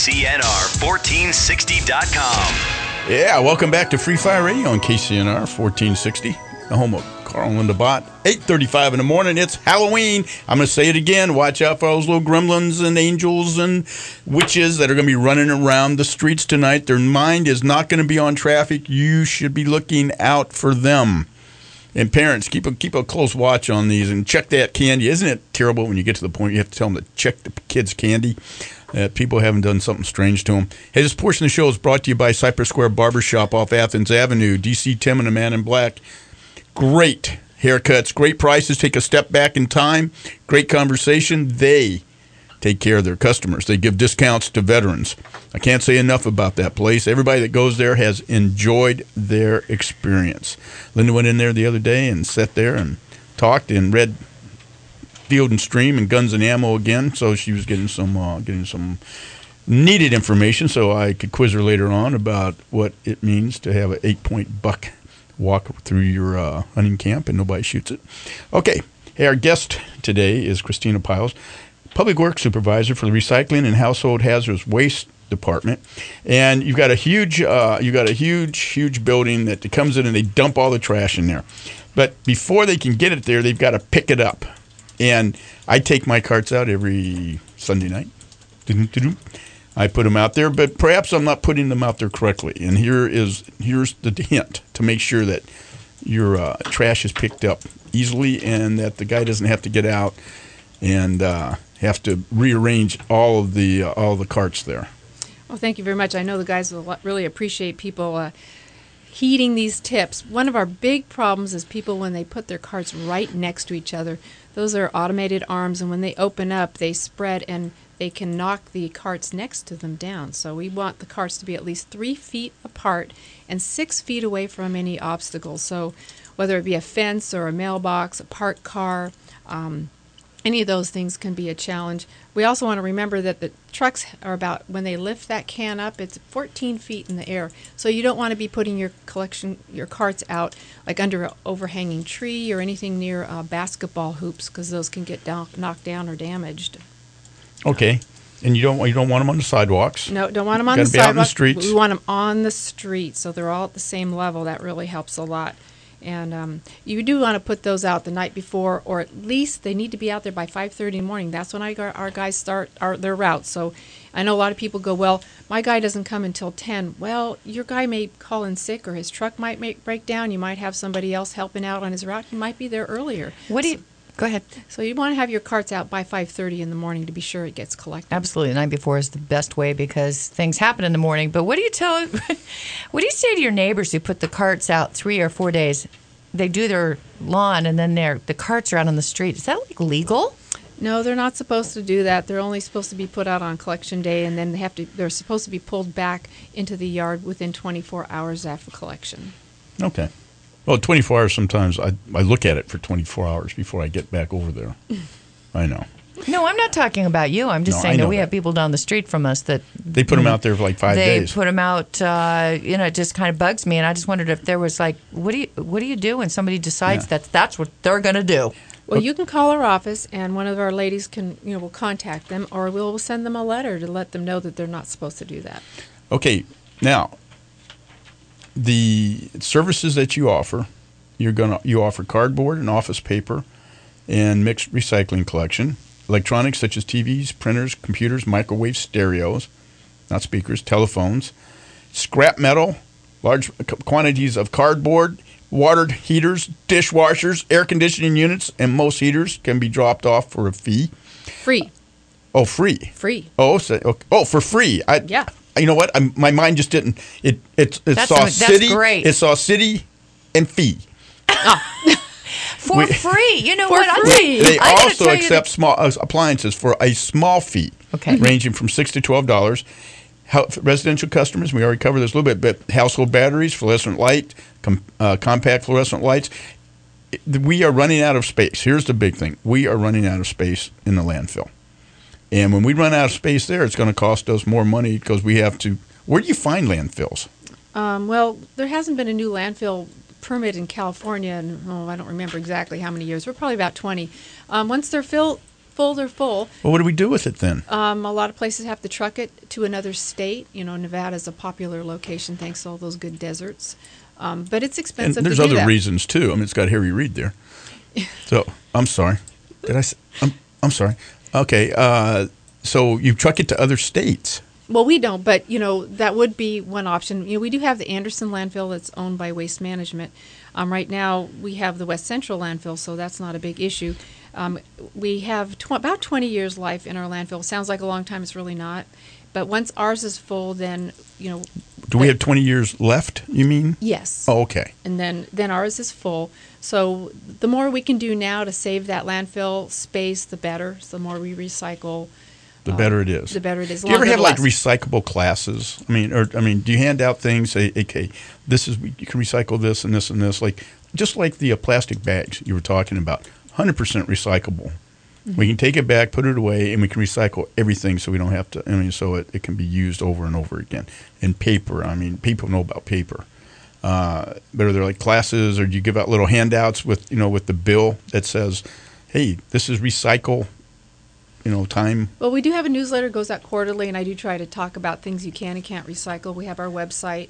KCNR1460.com. Yeah, welcome back to Free Fire Radio on KCNR 1460, the home of Carl and Linda Bott. 8:35 in the morning, it's Halloween. I'm going to say it again. Watch out for those little gremlins and angels and witches that are going to be running around the streets tonight. Their mind is not going to be on traffic. You should be looking out for them. And parents, keep a close watch on these and check that candy. Isn't it terrible when you get to the point you have to tell them to check the kids' candy? People haven't done something strange to them. Hey, this portion of the show is brought to you by Cypress Square Barbershop off Athens Avenue. DC Tim and the Man in Black. Great haircuts, great prices. Take a step back in time. Great conversation. They take care of their customers. They give discounts to veterans. I can't say enough about that place. Everybody that goes there has enjoyed their experience. Linda went in there the other day and sat there and talked and read Field and Stream and Guns and Ammo again, so she was getting some needed information so I could quiz her later on about what it means to have an 8-point buck walk through your hunting camp and nobody shoots it. Okay, hey, our guest today is Christina Piles, Public Works Supervisor for the Recycling and Household Hazardous Waste Department, and you've got a huge building that comes in and they dump all the trash in there. But before they can get it there, they've got to pick it up. And I take my carts out every Sunday night. I put them out there, but perhaps I'm not putting them out there correctly. And here's the hint to make sure that your trash is picked up easily and that the guy doesn't have to get out and have to rearrange all the carts there. Well, thank you very much. I know the guys will really appreciate people heeding these tips. One of our big problems is people when they put their carts right next to each other. Those are automated arms, and when they open up, they spread and they can knock the carts next to them down. So we want the carts to be at least 3 feet apart and 6 feet away from any obstacles. So whether it be a fence or a mailbox, a parked car, any of those things can be a challenge. We also want to remember that the trucks are about, when they lift that can up, it's 14 feet in the air. So you don't want to be putting your carts out like under an overhanging tree or anything near basketball hoops, because those can get knocked down or damaged. Okay, and you don't want them on the sidewalks. No, don't want them on the sidewalks. Out in the streets. We want them on the street, so they're all at the same level. That really helps a lot. And you do want to put those out the night before, or at least they need to be out there by 5:30 in the morning. That's when our guys start their route. So I know a lot of people go, well, my guy doesn't come until 10. Well, your guy may call in sick, or his truck might break down. You might have somebody else helping out on his route. He might be there earlier. Go ahead. So you want to have your carts out by 5:30 in the morning to be sure it gets collected. Absolutely. The night before is the best way because things happen in the morning. But what do you say to your neighbors who put the carts out 3 or 4 days? They do their lawn and then the carts are out on the street. Is that legal? No, they're not supposed to do that. They're only supposed to be put out on collection day, and then they're supposed to be pulled back into the yard within 24 hours after collection. Okay. Well, 24 hours sometimes, I look at it for 24 hours before I get back over there. I know. No, I'm not talking about you. I'm just saying that we have people down the street from us that... They put them out there for like 5 days. They put them out, it just kind of bugs me. And I just wondered if there was what do you do when somebody decides that's what they're going to do? Well, you can call our office, and one of our ladies will contact them, or we'll send them a letter to let them know that they're not supposed to do that. Okay. Now, the services that you offer, you offer cardboard and office paper and mixed recycling collection. electronics such as TVs, printers, computers, microwaves, stereos, not speakers, telephones, scrap metal, large quantities of cardboard, water heaters, dishwashers, air conditioning units, and most heaters can be dropped off for a fee. Free. Oh, free. Free. Oh, for free. Yeah. You know what? My mind just didn't. It saw that's city. great. It saw city and fee. For free. You know For what? free. They I gotta also tell you accept small appliances for a small fee, Okay. ranging from $6 to $12. Residential customers, we already covered this a little bit, but household batteries, fluorescent light, compact fluorescent lights. We are running out of space. Here's the big thing. We are running out of space in the landfill. And when we run out of space there, it's going to cost us more money because we have to. Where do you find landfills? Well, there hasn't been a new landfill permit in California in, I don't remember exactly how many years. We're probably about 20. Once they're full, they're full. Well, what do we do with it then? A lot of places have to truck it to another state. You know, Nevada's a popular location thanks to all those good deserts. But it's expensive And there's to do other that. reasons too. I mean, it's got Harry Reid there. So I'm sorry. Did I? I'm sorry. Okay. So you truck it to other states. Well, we don't, but, you know, that would be one option. You know, we do have the Anderson landfill that's owned by Waste Management. Right now, we have the West Central landfill, so that's not a big issue. We have about 20 years life in our landfill. Sounds like a long time. It's really not. But once ours is full, then, you know. Do we have 20 years left, you mean? Yes. Oh, okay. And then ours is full. So the more we can do now to save that landfill space, the better. So the more we recycle, The better it is. the better it is. Do you ever Longer have the like less. recyclable classes? I mean, do you hand out things? Say, okay, you can recycle this and this and this, just like the plastic bags you were talking about, 100% recyclable. Mm-hmm. We can take it back, put it away, and we can recycle everything, so we don't have to. I mean, so it can be used over and over again. And paper. I mean, people know about paper. But are there like classes, or do you give out little handouts with the bill that says, "Hey, this is recycle." Time. Well, we do have a newsletter that goes out quarterly, and I do try to talk about things you can and can't recycle. We have our website.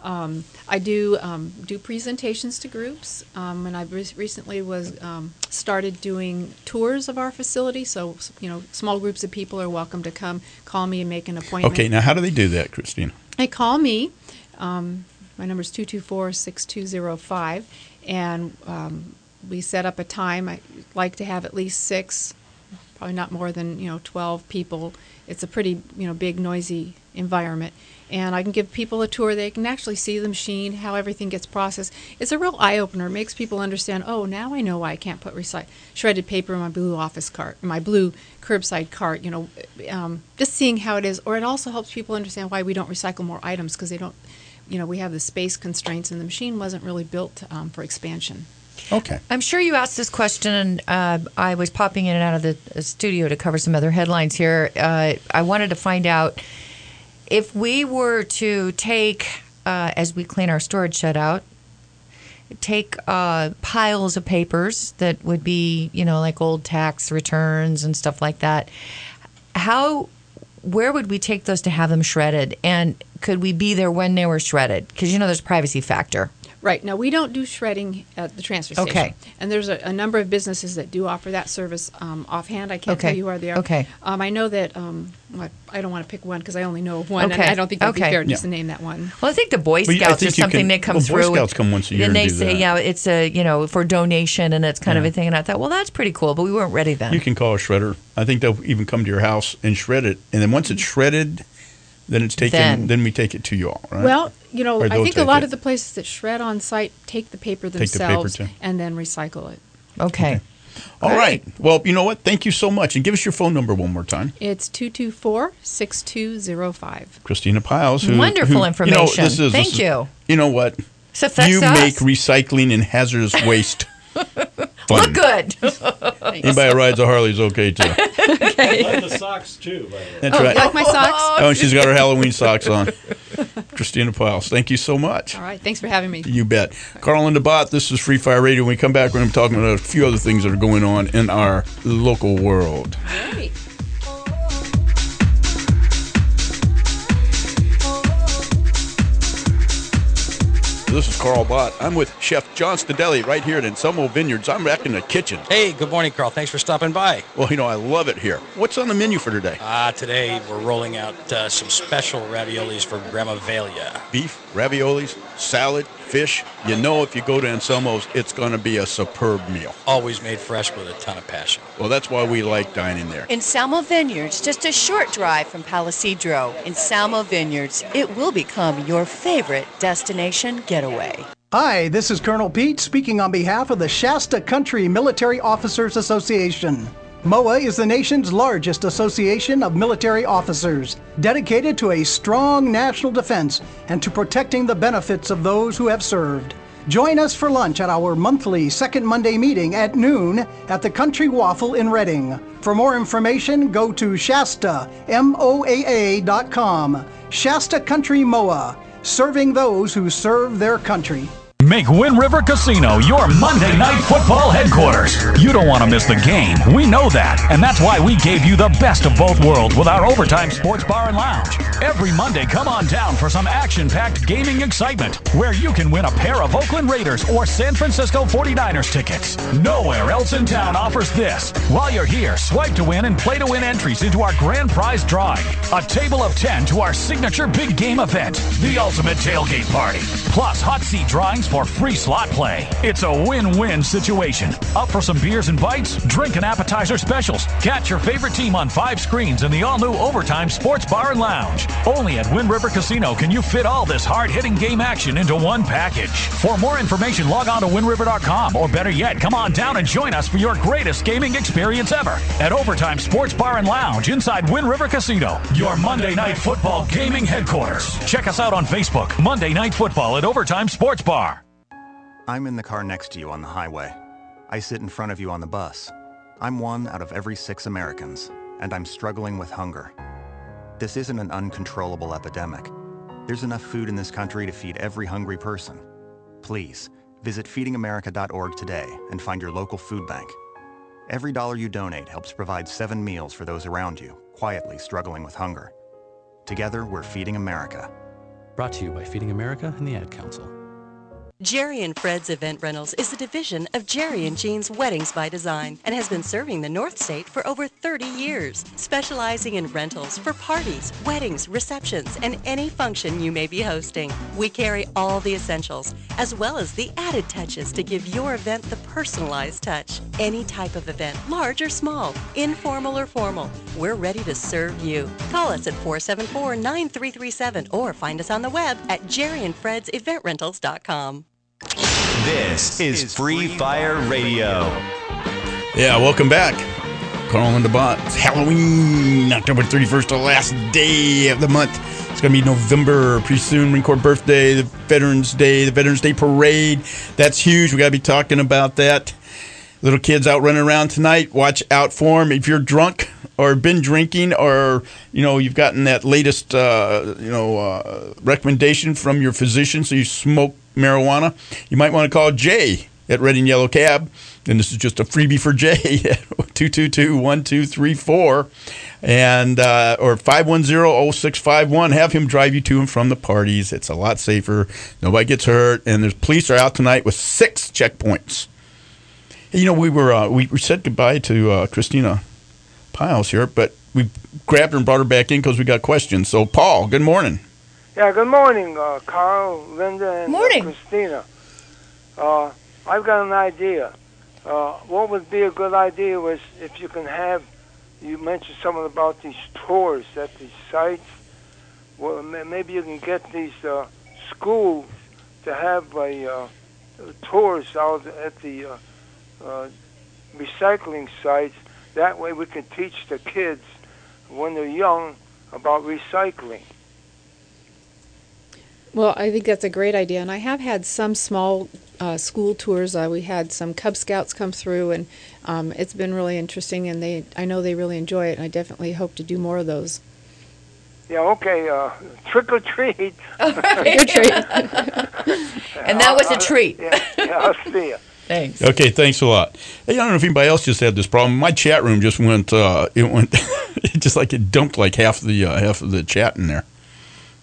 I do presentations to groups, and I recently was started doing tours of our facility. So, small groups of people are welcome to come, call me and make an appointment. Okay, now how do they do that, Christina? They call me. My number is 224-6205, and we set up a time. I like to have at least 6. Probably not more than 12 people. It's a pretty big noisy environment, and I can give people a tour. They can actually see the machine, how everything gets processed. It's a real eye opener. It makes people understand. Oh, now I know why I can't put shredded paper in my blue office cart, my blue curbside cart. Just seeing how it is, or it also helps people understand why we don't recycle more items because they don't. We have the space constraints, and the machine wasn't really built for expansion. Okay. I'm sure you asked this question, and I was popping in and out of the studio to cover some other headlines here. I wanted to find out if we were to take, as we clean our storage shed out, take piles of papers that would be, like old tax returns and stuff like that. Where would we take those to have them shredded? And could we be there when they were shredded? Because, there's a privacy factor. Right. Now, we don't do shredding at the transfer station. Okay. And there's a number of businesses that do offer that service. Offhand, I can't tell you where they are. Okay. I know that, I don't want to pick one because I only know of one, Okay. and I don't think it would be Okay. fair just to name that one. Well, I think the Boy Scouts or something that comes through. Boy Scouts come once a year and and they do say, that. it's for donation, and it's kind of a thing. And I thought, well, that's pretty cool, but we weren't ready then. You can call a shredder. I think they'll even come to your house and shred it. And then once it's shredded, then it's taken. Then we take it to you all, right? Well, Or I they'll think a take lot it. of the places that shred on site take the paper Take the paper themselves too. and then recycle it. Okay. All right. Well, you know what? Thank you so much. And give us your phone number one more time. It's 224-6205. Christina Piles. Wonderful information. Thank you. You know what? So that's you us. make recycling and hazardous waste fun. Look good. Anybody who rides a Harley is okay, too. Okay. I like the socks, too, by the way. That's Oh, right. you like my socks? Oh, and she's got her Halloween socks on. Christina Piles, thank you so much. All right. Thanks for having me. You bet. Carl and DeBot, this is Free Fire Radio. When we come back, we're going to be talking about a few other things that are going on in our local world. Great. This is Carl Bott. I'm with Chef John Stadelli right here at Anselmo Vineyards. I'm back in the kitchen. Hey, good morning, Carl. Thanks for stopping by. Well, I love it here. What's on the menu for today? Today we're rolling out some special raviolis for Grandma Velia. Beef, raviolis, salad, fish. If you go to Anselmo's, it's going to be a superb meal. Always made fresh with a ton of passion. Well, that's why we like dining there. Anselmo Vineyards, just a short drive from Palisadro. Anselmo Vineyards, it will become your favorite destination getaway. Hi, this is Colonel Pete speaking on behalf of the Shasta Country Military Officers Association. MOA is the nation's largest association of military officers, dedicated to a strong national defense and to protecting the benefits of those who have served. Join us for lunch at our monthly second Monday meeting at noon at the Country Waffle in Reading. For more information, go to ShastaMOAA.com. Shasta Country MOA, serving those who serve their country. Make Wind River Casino your Monday Night Football headquarters. You don't want to miss the game. We know that. And that's why we gave you the best of both worlds with our Overtime Sports Bar and Lounge. Every Monday, come on down for some action-packed gaming excitement where you can win a pair of Oakland Raiders or San Francisco 49ers tickets. Nowhere else in town offers this. While you're here, swipe to win and play to win entries into our grand prize drawing. A table of 10 to our signature big game event, the Ultimate Tailgate Party. Plus hot seat drawings for free slot play. It's a win-win situation. Up for some beers and bites? Drink and appetizer specials. Catch your favorite team on 5 screens in the all-new Overtime Sports Bar and Lounge. Only at Wind River Casino can you fit all this hard-hitting game action into one package. For more information, log on to windriver.com, or better yet, come on down and join us for your greatest gaming experience ever at Overtime Sports Bar and Lounge inside Wind River Casino, your Monday Night Football gaming headquarters. Check us out on Facebook, Monday Night Football at Overtime Sports Bar. I'm in the car next to you on the highway. I sit in front of you on the bus. I'm one out of every 6 Americans, and I'm struggling with hunger. This isn't an uncontrollable epidemic. There's enough food in this country to feed every hungry person. Please, visit feedingamerica.org today and find your local food bank. Every dollar you donate helps provide 7 meals for those around you, quietly struggling with hunger. Together, we're Feeding America. Brought to you by Feeding America and the Ad Council. Jerry and Fred's Event Rentals is a division of Jerry and Jean's Weddings by Design and has been serving the North State for over 30 years, specializing in rentals for parties, weddings, receptions, and any function you may be hosting. We carry all the essentials, as well as the added touches to give your event the personalized touch. Any type of event, large or small, informal or formal, we're ready to serve you. Call us at 474-9337 or find us on the web at jerryandfredsEventRentals.com. This is Free Fire Radio. Yeah, welcome back. Carl and Bott. It's Halloween, October 31st, the last day of the month. It's going to be November, pretty soon, Marine Corps birthday, the Veterans Day Parade. That's huge. We got to be talking about that. Little kids out running around tonight. Watch out for them. If you're drunk or been drinking, or you've gotten that latest recommendation from your physician, so you smoke marijuana, you might want to call Jay at Red and Yellow Cab, and this is just a freebie for Jay at 222-1234 and or 510-0651. Have him drive you to and from the parties. It's a lot safer. Nobody gets hurt, and the police are out tonight with 6 checkpoints. We said goodbye to Christina Piles here, but we grabbed her and brought her back in because we got questions. So, Paul, good morning. Yeah, good morning, Carl, Linda, and Christina. I've got an idea. What would be a good idea was if you can have, you mentioned something about these tours at these sites. Well, maybe you can get these schools to have tours out at the recycling sites. That way we can teach the kids when they're young about recycling. Well, I think that's a great idea, and I have had some small school tours. We had some Cub Scouts come through, and it's been really interesting, and I know they really enjoy it, and I definitely hope to do more of those. Yeah, okay, trick or treat. All right. Trick or treat. And that was a treat. Yeah, I'll see you. Thanks. Okay, thanks a lot. Hey, I don't know if anybody else just had this problem. My chat room just went. It just like it dumped like half of the chat in there.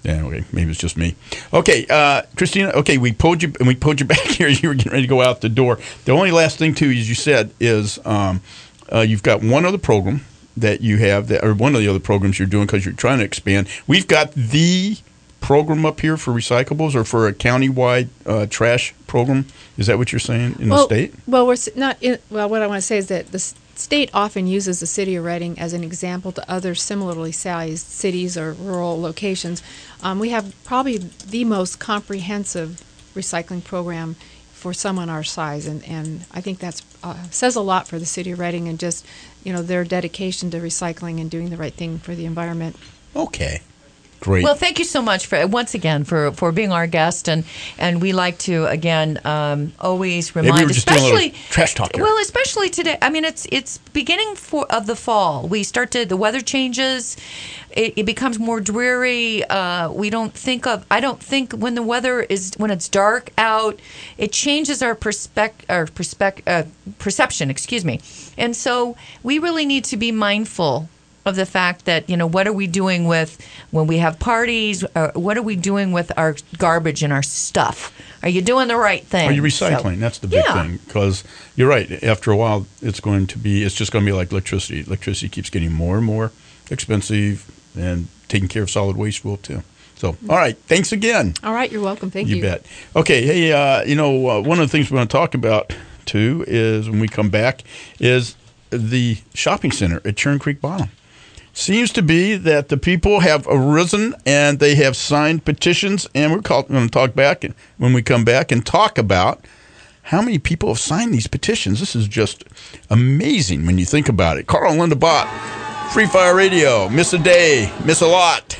Yeah, okay, maybe it's just me. Okay, Christina. Okay, we pulled you back here. You were getting ready to go out the door. The only last thing too, as you said, is you've got one other program that you have, or one of the other programs you're doing because you're trying to expand. We've got the program up here for recyclables, or for a countywide trash program. Is that what you're saying in the state? Well, we're not. What I want to say is that the state often uses the city of Reading as an example to other similarly sized cities or rural locations. We have probably the most comprehensive recycling program for someone our size, and I think that says a lot for the city of Reading and just their dedication to recycling and doing the right thing for the environment. Okay. Great. Well, thank you so much once again for being our guest, and we like to again always remind, maybe we're just especially doing a little trash talk here. Well, especially today. I mean, it's beginning of the fall. We start to the weather changes. It becomes more dreary. I don't think when the weather is when it's dark out, it changes our perception. Excuse me, and so we really need to be mindful of the fact that, what are we doing with when we have parties? What are we doing with our garbage and our stuff? Are you doing the right thing? Are you recycling? That's the big thing. Because you're right. After a while, it's just going to be like electricity. Electricity keeps getting more and more expensive, and taking care of solid waste will too. So, all right. Thanks again. All right. You're welcome. Thank you. You bet. Okay. Hey, one of the things we want to talk about too is when we come back is the shopping center at Churn Creek Bottom. Seems to be that the people have arisen and they have signed petitions, and we're going to talk back when we come back and talk about how many people have signed these petitions. This is just amazing when you think about it. Carl and Linda Bott, Free Fire Radio, miss a day, miss a lot.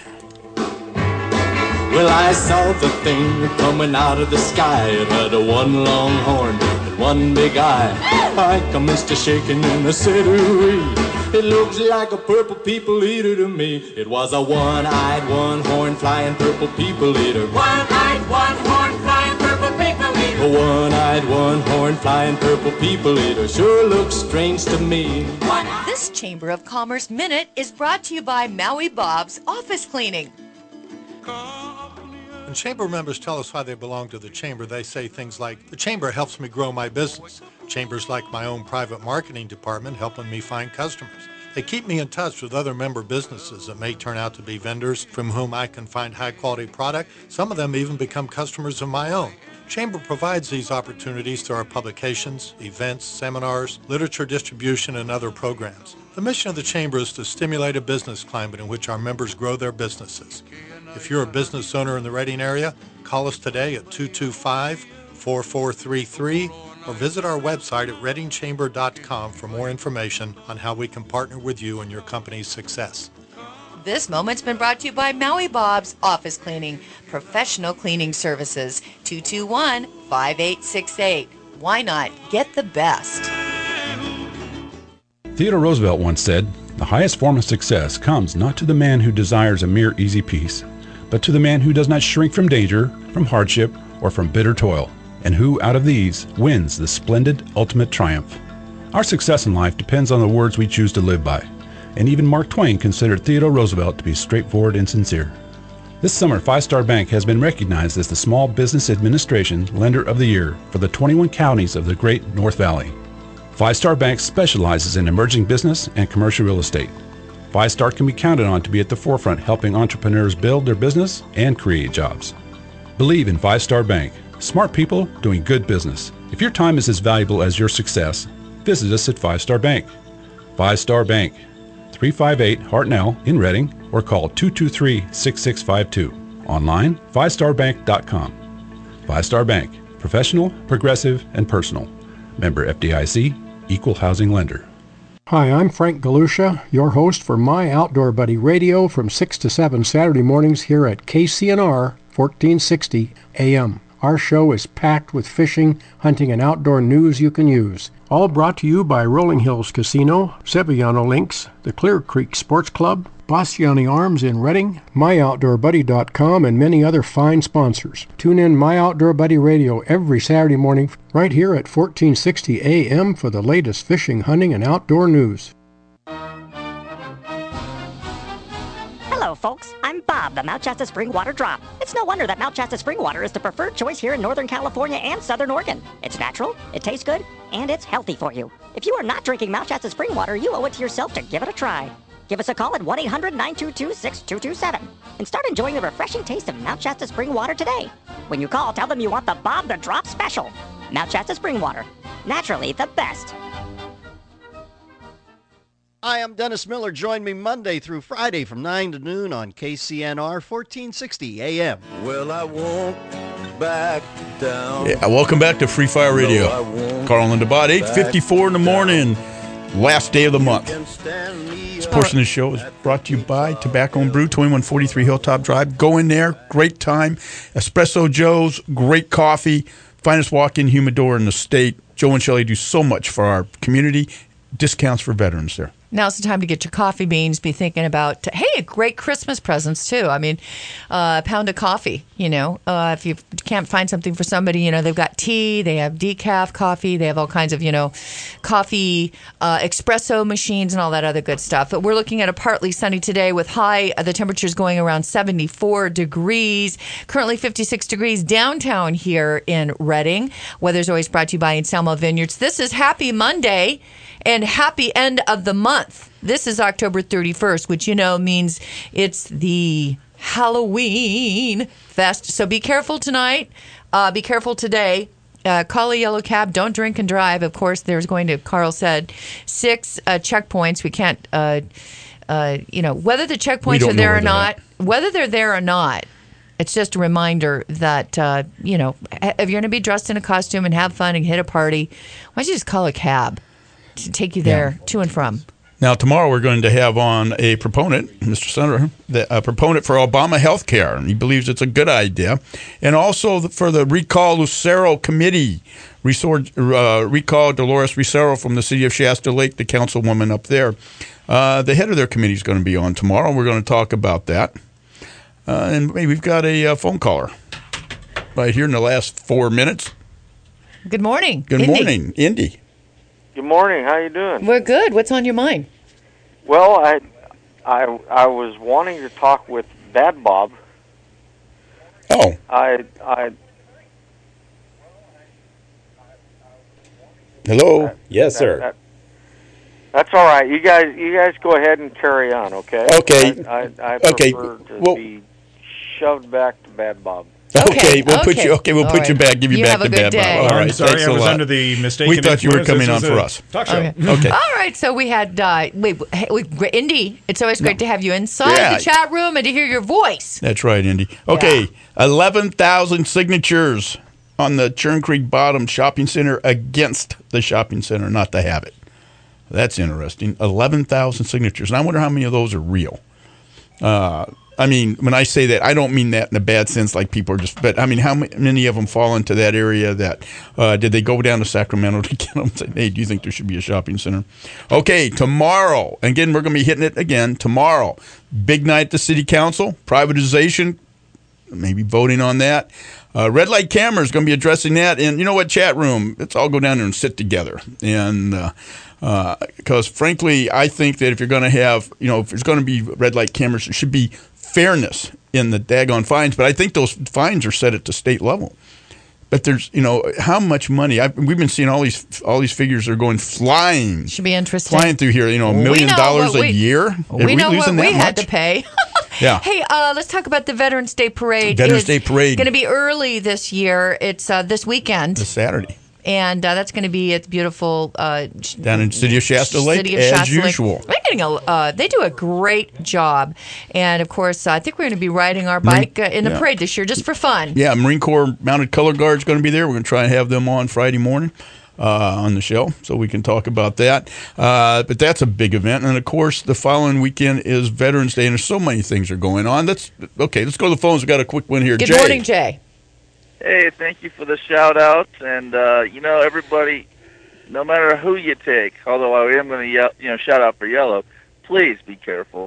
Well, I saw the thing coming out of the sky. It had a one long horn and one big eye. I commenced to shaking in the city. It looks like a purple people eater to me. It was a one-eyed, one-horn flying purple people eater. One-eyed, one-horn flying purple people eater. A one-eyed, one-horn flying purple people eater sure looks strange to me. This Chamber of Commerce Minute is brought to you by Maui Bob's Office Cleaning. When Chamber members tell us why they belong to the Chamber, they say things like, the Chamber helps me grow my business. Chamber's like my own private marketing department, helping me find customers. They keep me in touch with other member businesses that may turn out to be vendors from whom I can find high-quality product. Some of them even become customers of my own. Chamber provides these opportunities through our publications, events, seminars, literature distribution, and other programs. The mission of the Chamber is to stimulate a business climate in which our members grow their businesses. If you're a business owner in the Reading area, call us today at 225-4433 or visit our website at readingchamber.com for more information on how we can partner with you in your company's success. This moment's been brought to you by Maui Bob's Office Cleaning, professional cleaning services, 221-5868. Why not get the best? Theodore Roosevelt once said, "The highest form of success comes not to the man who desires a mere easy peace, but to the man who does not shrink from danger, from hardship, or from bitter toil, and who, out of these, wins the splendid ultimate triumph." Our success in life depends on the words we choose to live by, and even Mark Twain considered Theodore Roosevelt to be straightforward and sincere. This summer, Five Star Bank has been recognized as the Small Business Administration Lender of the Year for the 21 counties of the Great North Valley. Five Star Bank specializes in emerging business and commercial real estate. Five Star can be counted on to be at the forefront helping entrepreneurs build their business and create jobs. Believe in Five Star Bank. Smart people doing good business. If your time is as valuable as your success, visit us at Five Star Bank. Five Star Bank, 358 Hartnell in Reading, or call 223-6652. Online, fivestarbank.com. Five Star Bank, professional, progressive, and personal. Member FDIC, Equal Housing Lender. Hi, I'm Frank Galusha, your host for My Outdoor Buddy Radio from 6 to 7 Saturday mornings here at KCNR 1460 AM. Our show is packed with fishing, hunting, and outdoor news you can use. All brought to you by Rolling Hills Casino, Sevillano Links, the Clear Creek Sports Club, Bastiani Arms in Reading, MyOutdoorBuddy.com, and many other fine sponsors. Tune in My Outdoor Buddy Radio every Saturday morning right here at 1460 AM for the latest fishing, hunting, and outdoor news. Hello, Hello, folks. I'm Bob, the Mount Shasta Spring Water Drop. It's no wonder that Mount Shasta Spring Water is the preferred choice here in Northern California and Southern Oregon. It's natural, it tastes good, and it's healthy for you. If you are not drinking Mount Shasta Spring Water, you owe it to yourself to give it a try. Give us a call at 1-800-922-6227 and start enjoying the refreshing taste of Mount Shasta Spring Water today. When you call, tell them you want the Bob the Drop special. Mount Shasta Spring Water. Naturally the best. Hi, I'm Dennis Miller. Join me Monday through Friday from 9 to noon on KCNR 1460 AM. Well, I won't back down. Yeah, welcome back to Free Fire Radio. Carl and DeBot, 8:54 in the morning, last day of the month. This portion of the show is brought to you by Tobacco and Brew, 2143 Hilltop Drive. Go in there, great time. Espresso Joe's, great coffee, finest walk-in humidor in the state. Joe and Shelley do so much for our community. Discounts for veterans there. Now's the time to get your coffee beans, be thinking about, hey, great Christmas presents, too. I mean, a pound of coffee, if you can't find something for somebody, they've got tea, they have decaf coffee, they have all kinds of, coffee, espresso machines and all that other good stuff. But we're looking at a partly sunny today with the temperatures going around 74 degrees, currently 56 degrees downtown here in Redding. Weather's always brought to you by Anselmo Vineyards. This is Happy Monday. And happy end of the month. This is October 31st, which means it's the Halloween fest. So be careful tonight. Be careful today. Call a yellow cab. Don't drink and drive. Of course, there's going to, Carl said, 6 checkpoints. We can't, whether the checkpoints are there or not, whether they're there or not, it's just a reminder that, if you're going to be dressed in a costume and have fun and hit a party, why don't you just call a cab to take you there to and from. Now, tomorrow we're going to have on a proponent, Mr. Senator, a proponent for Obama health care. He believes it's a good idea. And also for the Recall Lucero Committee, recall Dolores Lucero from the city of Shasta Lake, the councilwoman up there. The head of their committee is going to be on tomorrow. We're going to talk about that. And we've got a phone caller right here in the last 4 minutes. Good morning. Good morning, Indy. Good morning. How you doing? We're good. What's on your mind? Well, I was wanting to talk with Bad Bob. Oh. Hello. Yes, sir. That's all right. You guys go ahead and carry on, okay? Okay. I prefer to be shoved back to Bad Bob. Okay, we'll put you back. Give you back to Bad Bob. All right, I'm sorry, I was under the mistaken. We thought you were coming on for us. Talk show. Okay. All right, so we had Indy. It's always great to have you inside the chat room and to hear your voice. That's right, Indy. Okay, 11,000 signatures on the Churn Creek Bottom Shopping Center against the shopping center not to have it. That's interesting. 11,000 signatures, and I wonder how many of those are real. I mean, when I say that, I don't mean that in a bad sense, like people are just, but I mean, how many of them fall into that area that, did they go down to Sacramento to get them and say, hey, do you think there should be a shopping center? Okay, tomorrow, again, we're going to be hitting it again tomorrow. Big night at the city council, privatization, maybe voting on that. Red light camera is going to be addressing that. And you know what, chat room, let's all go down there and sit together. And, because frankly, I think that if you're going to have, if there's going to be red light cameras, there should be fairness in the daggone fines, but I think those fines are set at the state level. But there's, how much money? We've been seeing all these figures are going flying. Should be interesting. Flying through here, $1 million a year. We know what we had to pay. Yeah. Hey, let's talk about the Veterans Day Parade. Veterans Day Parade. Going to be early this year. It's this weekend. This Saturday. And that's going to be at beautiful down in City of Shasta Lake, as usual. They do a great job, and of course, I think we're going to be riding our bike in the parade this year just for fun. Yeah, Marine Corps Mounted Color Guard is going to be there. We're going to try and have them on Friday morning on the show, so we can talk about that. But that's a big event, and of course, the following weekend is Veterans Day, and there's so many things are going on. Let's go to the phones. We got a quick one here. Good morning, Jay. Hey, thank you for the shout-outs, and, everybody, no matter who you take, although I am going to, shout out for Yellow, please be careful.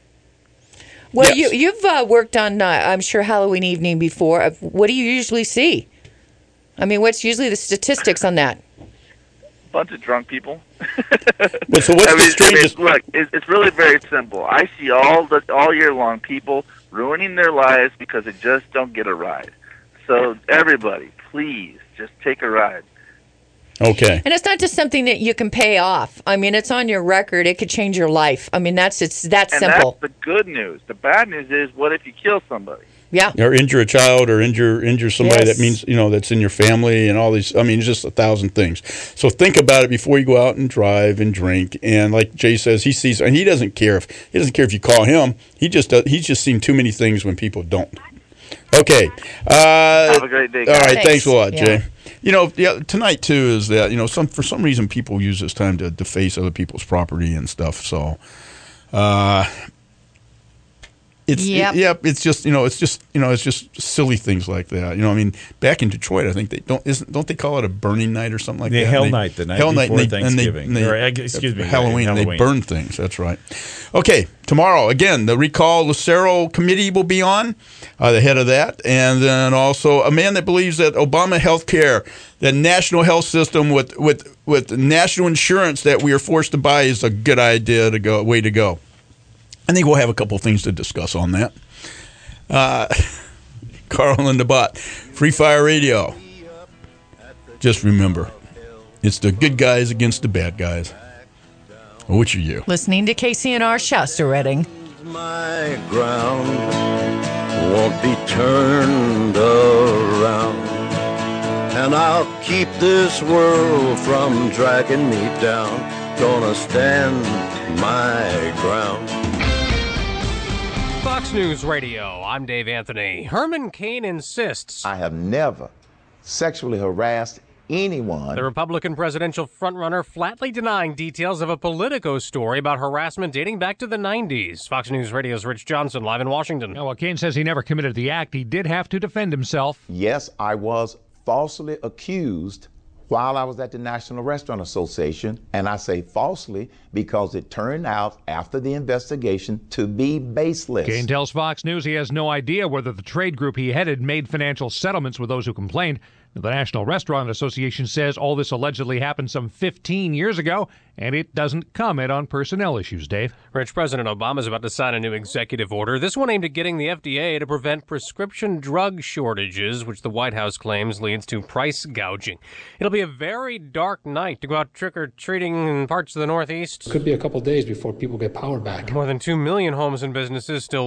Well, yes. You've worked on, I'm sure, Halloween evening before. What do you usually see? I mean, what's usually the statistics on that? bunch of drunk people. But so what's the strangest? Look, it's really very simple. I see all year long people ruining their lives because they just don't get a ride. So everybody, please, just take a ride. Okay. And it's not just something that you can pay off. I mean, it's on your record. It could change your life. I mean, that's simple. That's the good news. The bad news is, what if you kill somebody? Yeah. Or injure a child, or injure somebody that means, that's in your family, and all these. I mean, just 1,000 things. So think about it before you go out and drive and drink. And like Jay says, he sees, and he doesn't care if you call him. He's just seen too many things when people don't. Okay. Have a great day, guys. All right. Thanks a lot, Yeah. Jay. Tonight too is that for some reason people use this time to deface other people's property and stuff. So. It's just silly things like that. I mean, back in Detroit, I think don't they call it a burning night or something like that? Hell Night, the night before Thanksgiving. Halloween. And they burn things. That's right. Okay, tomorrow again, the Recall Lucero Committee will be on, the head of that, and then also a man that believes that Obama health care, that national health system with national insurance that we are forced to buy, is a good way to go. I think we'll have a couple things to discuss on that. Carl and the Bot, Free Fire Radio. Just remember, it's the good guys against the bad guys. Which are you? Listening to KCNR Shasta Redding. My ground won't be turned around, and I'll keep this world from dragging me down. Gonna stand my ground. Fox News Radio, I'm Dave Anthony. Herman Cain insists I have never sexually harassed anyone. The Republican presidential frontrunner flatly denying details of a Politico story about harassment dating back to the 90s. Fox News Radio's Rich Johnson, live in Washington. Now, while Cain says he never committed the act, he did have to defend himself. Yes, I was falsely accused while I was at the National Restaurant Association, and I say falsely because it turned out after the investigation to be baseless. Cain tells Fox News he has no idea whether the trade group he headed made financial settlements with those who complained. The National Restaurant Association says all this allegedly happened some 15 years ago, and it doesn't comment on personnel issues, Dave. Rich, President Obama is about to sign a new executive order, this one aimed at getting the FDA to prevent prescription drug shortages, which the White House claims leads to price gouging. It'll be a very dark night to go out trick-or-treating in parts of the Northeast. Could be a couple days before people get power back. More than 2 million homes and businesses still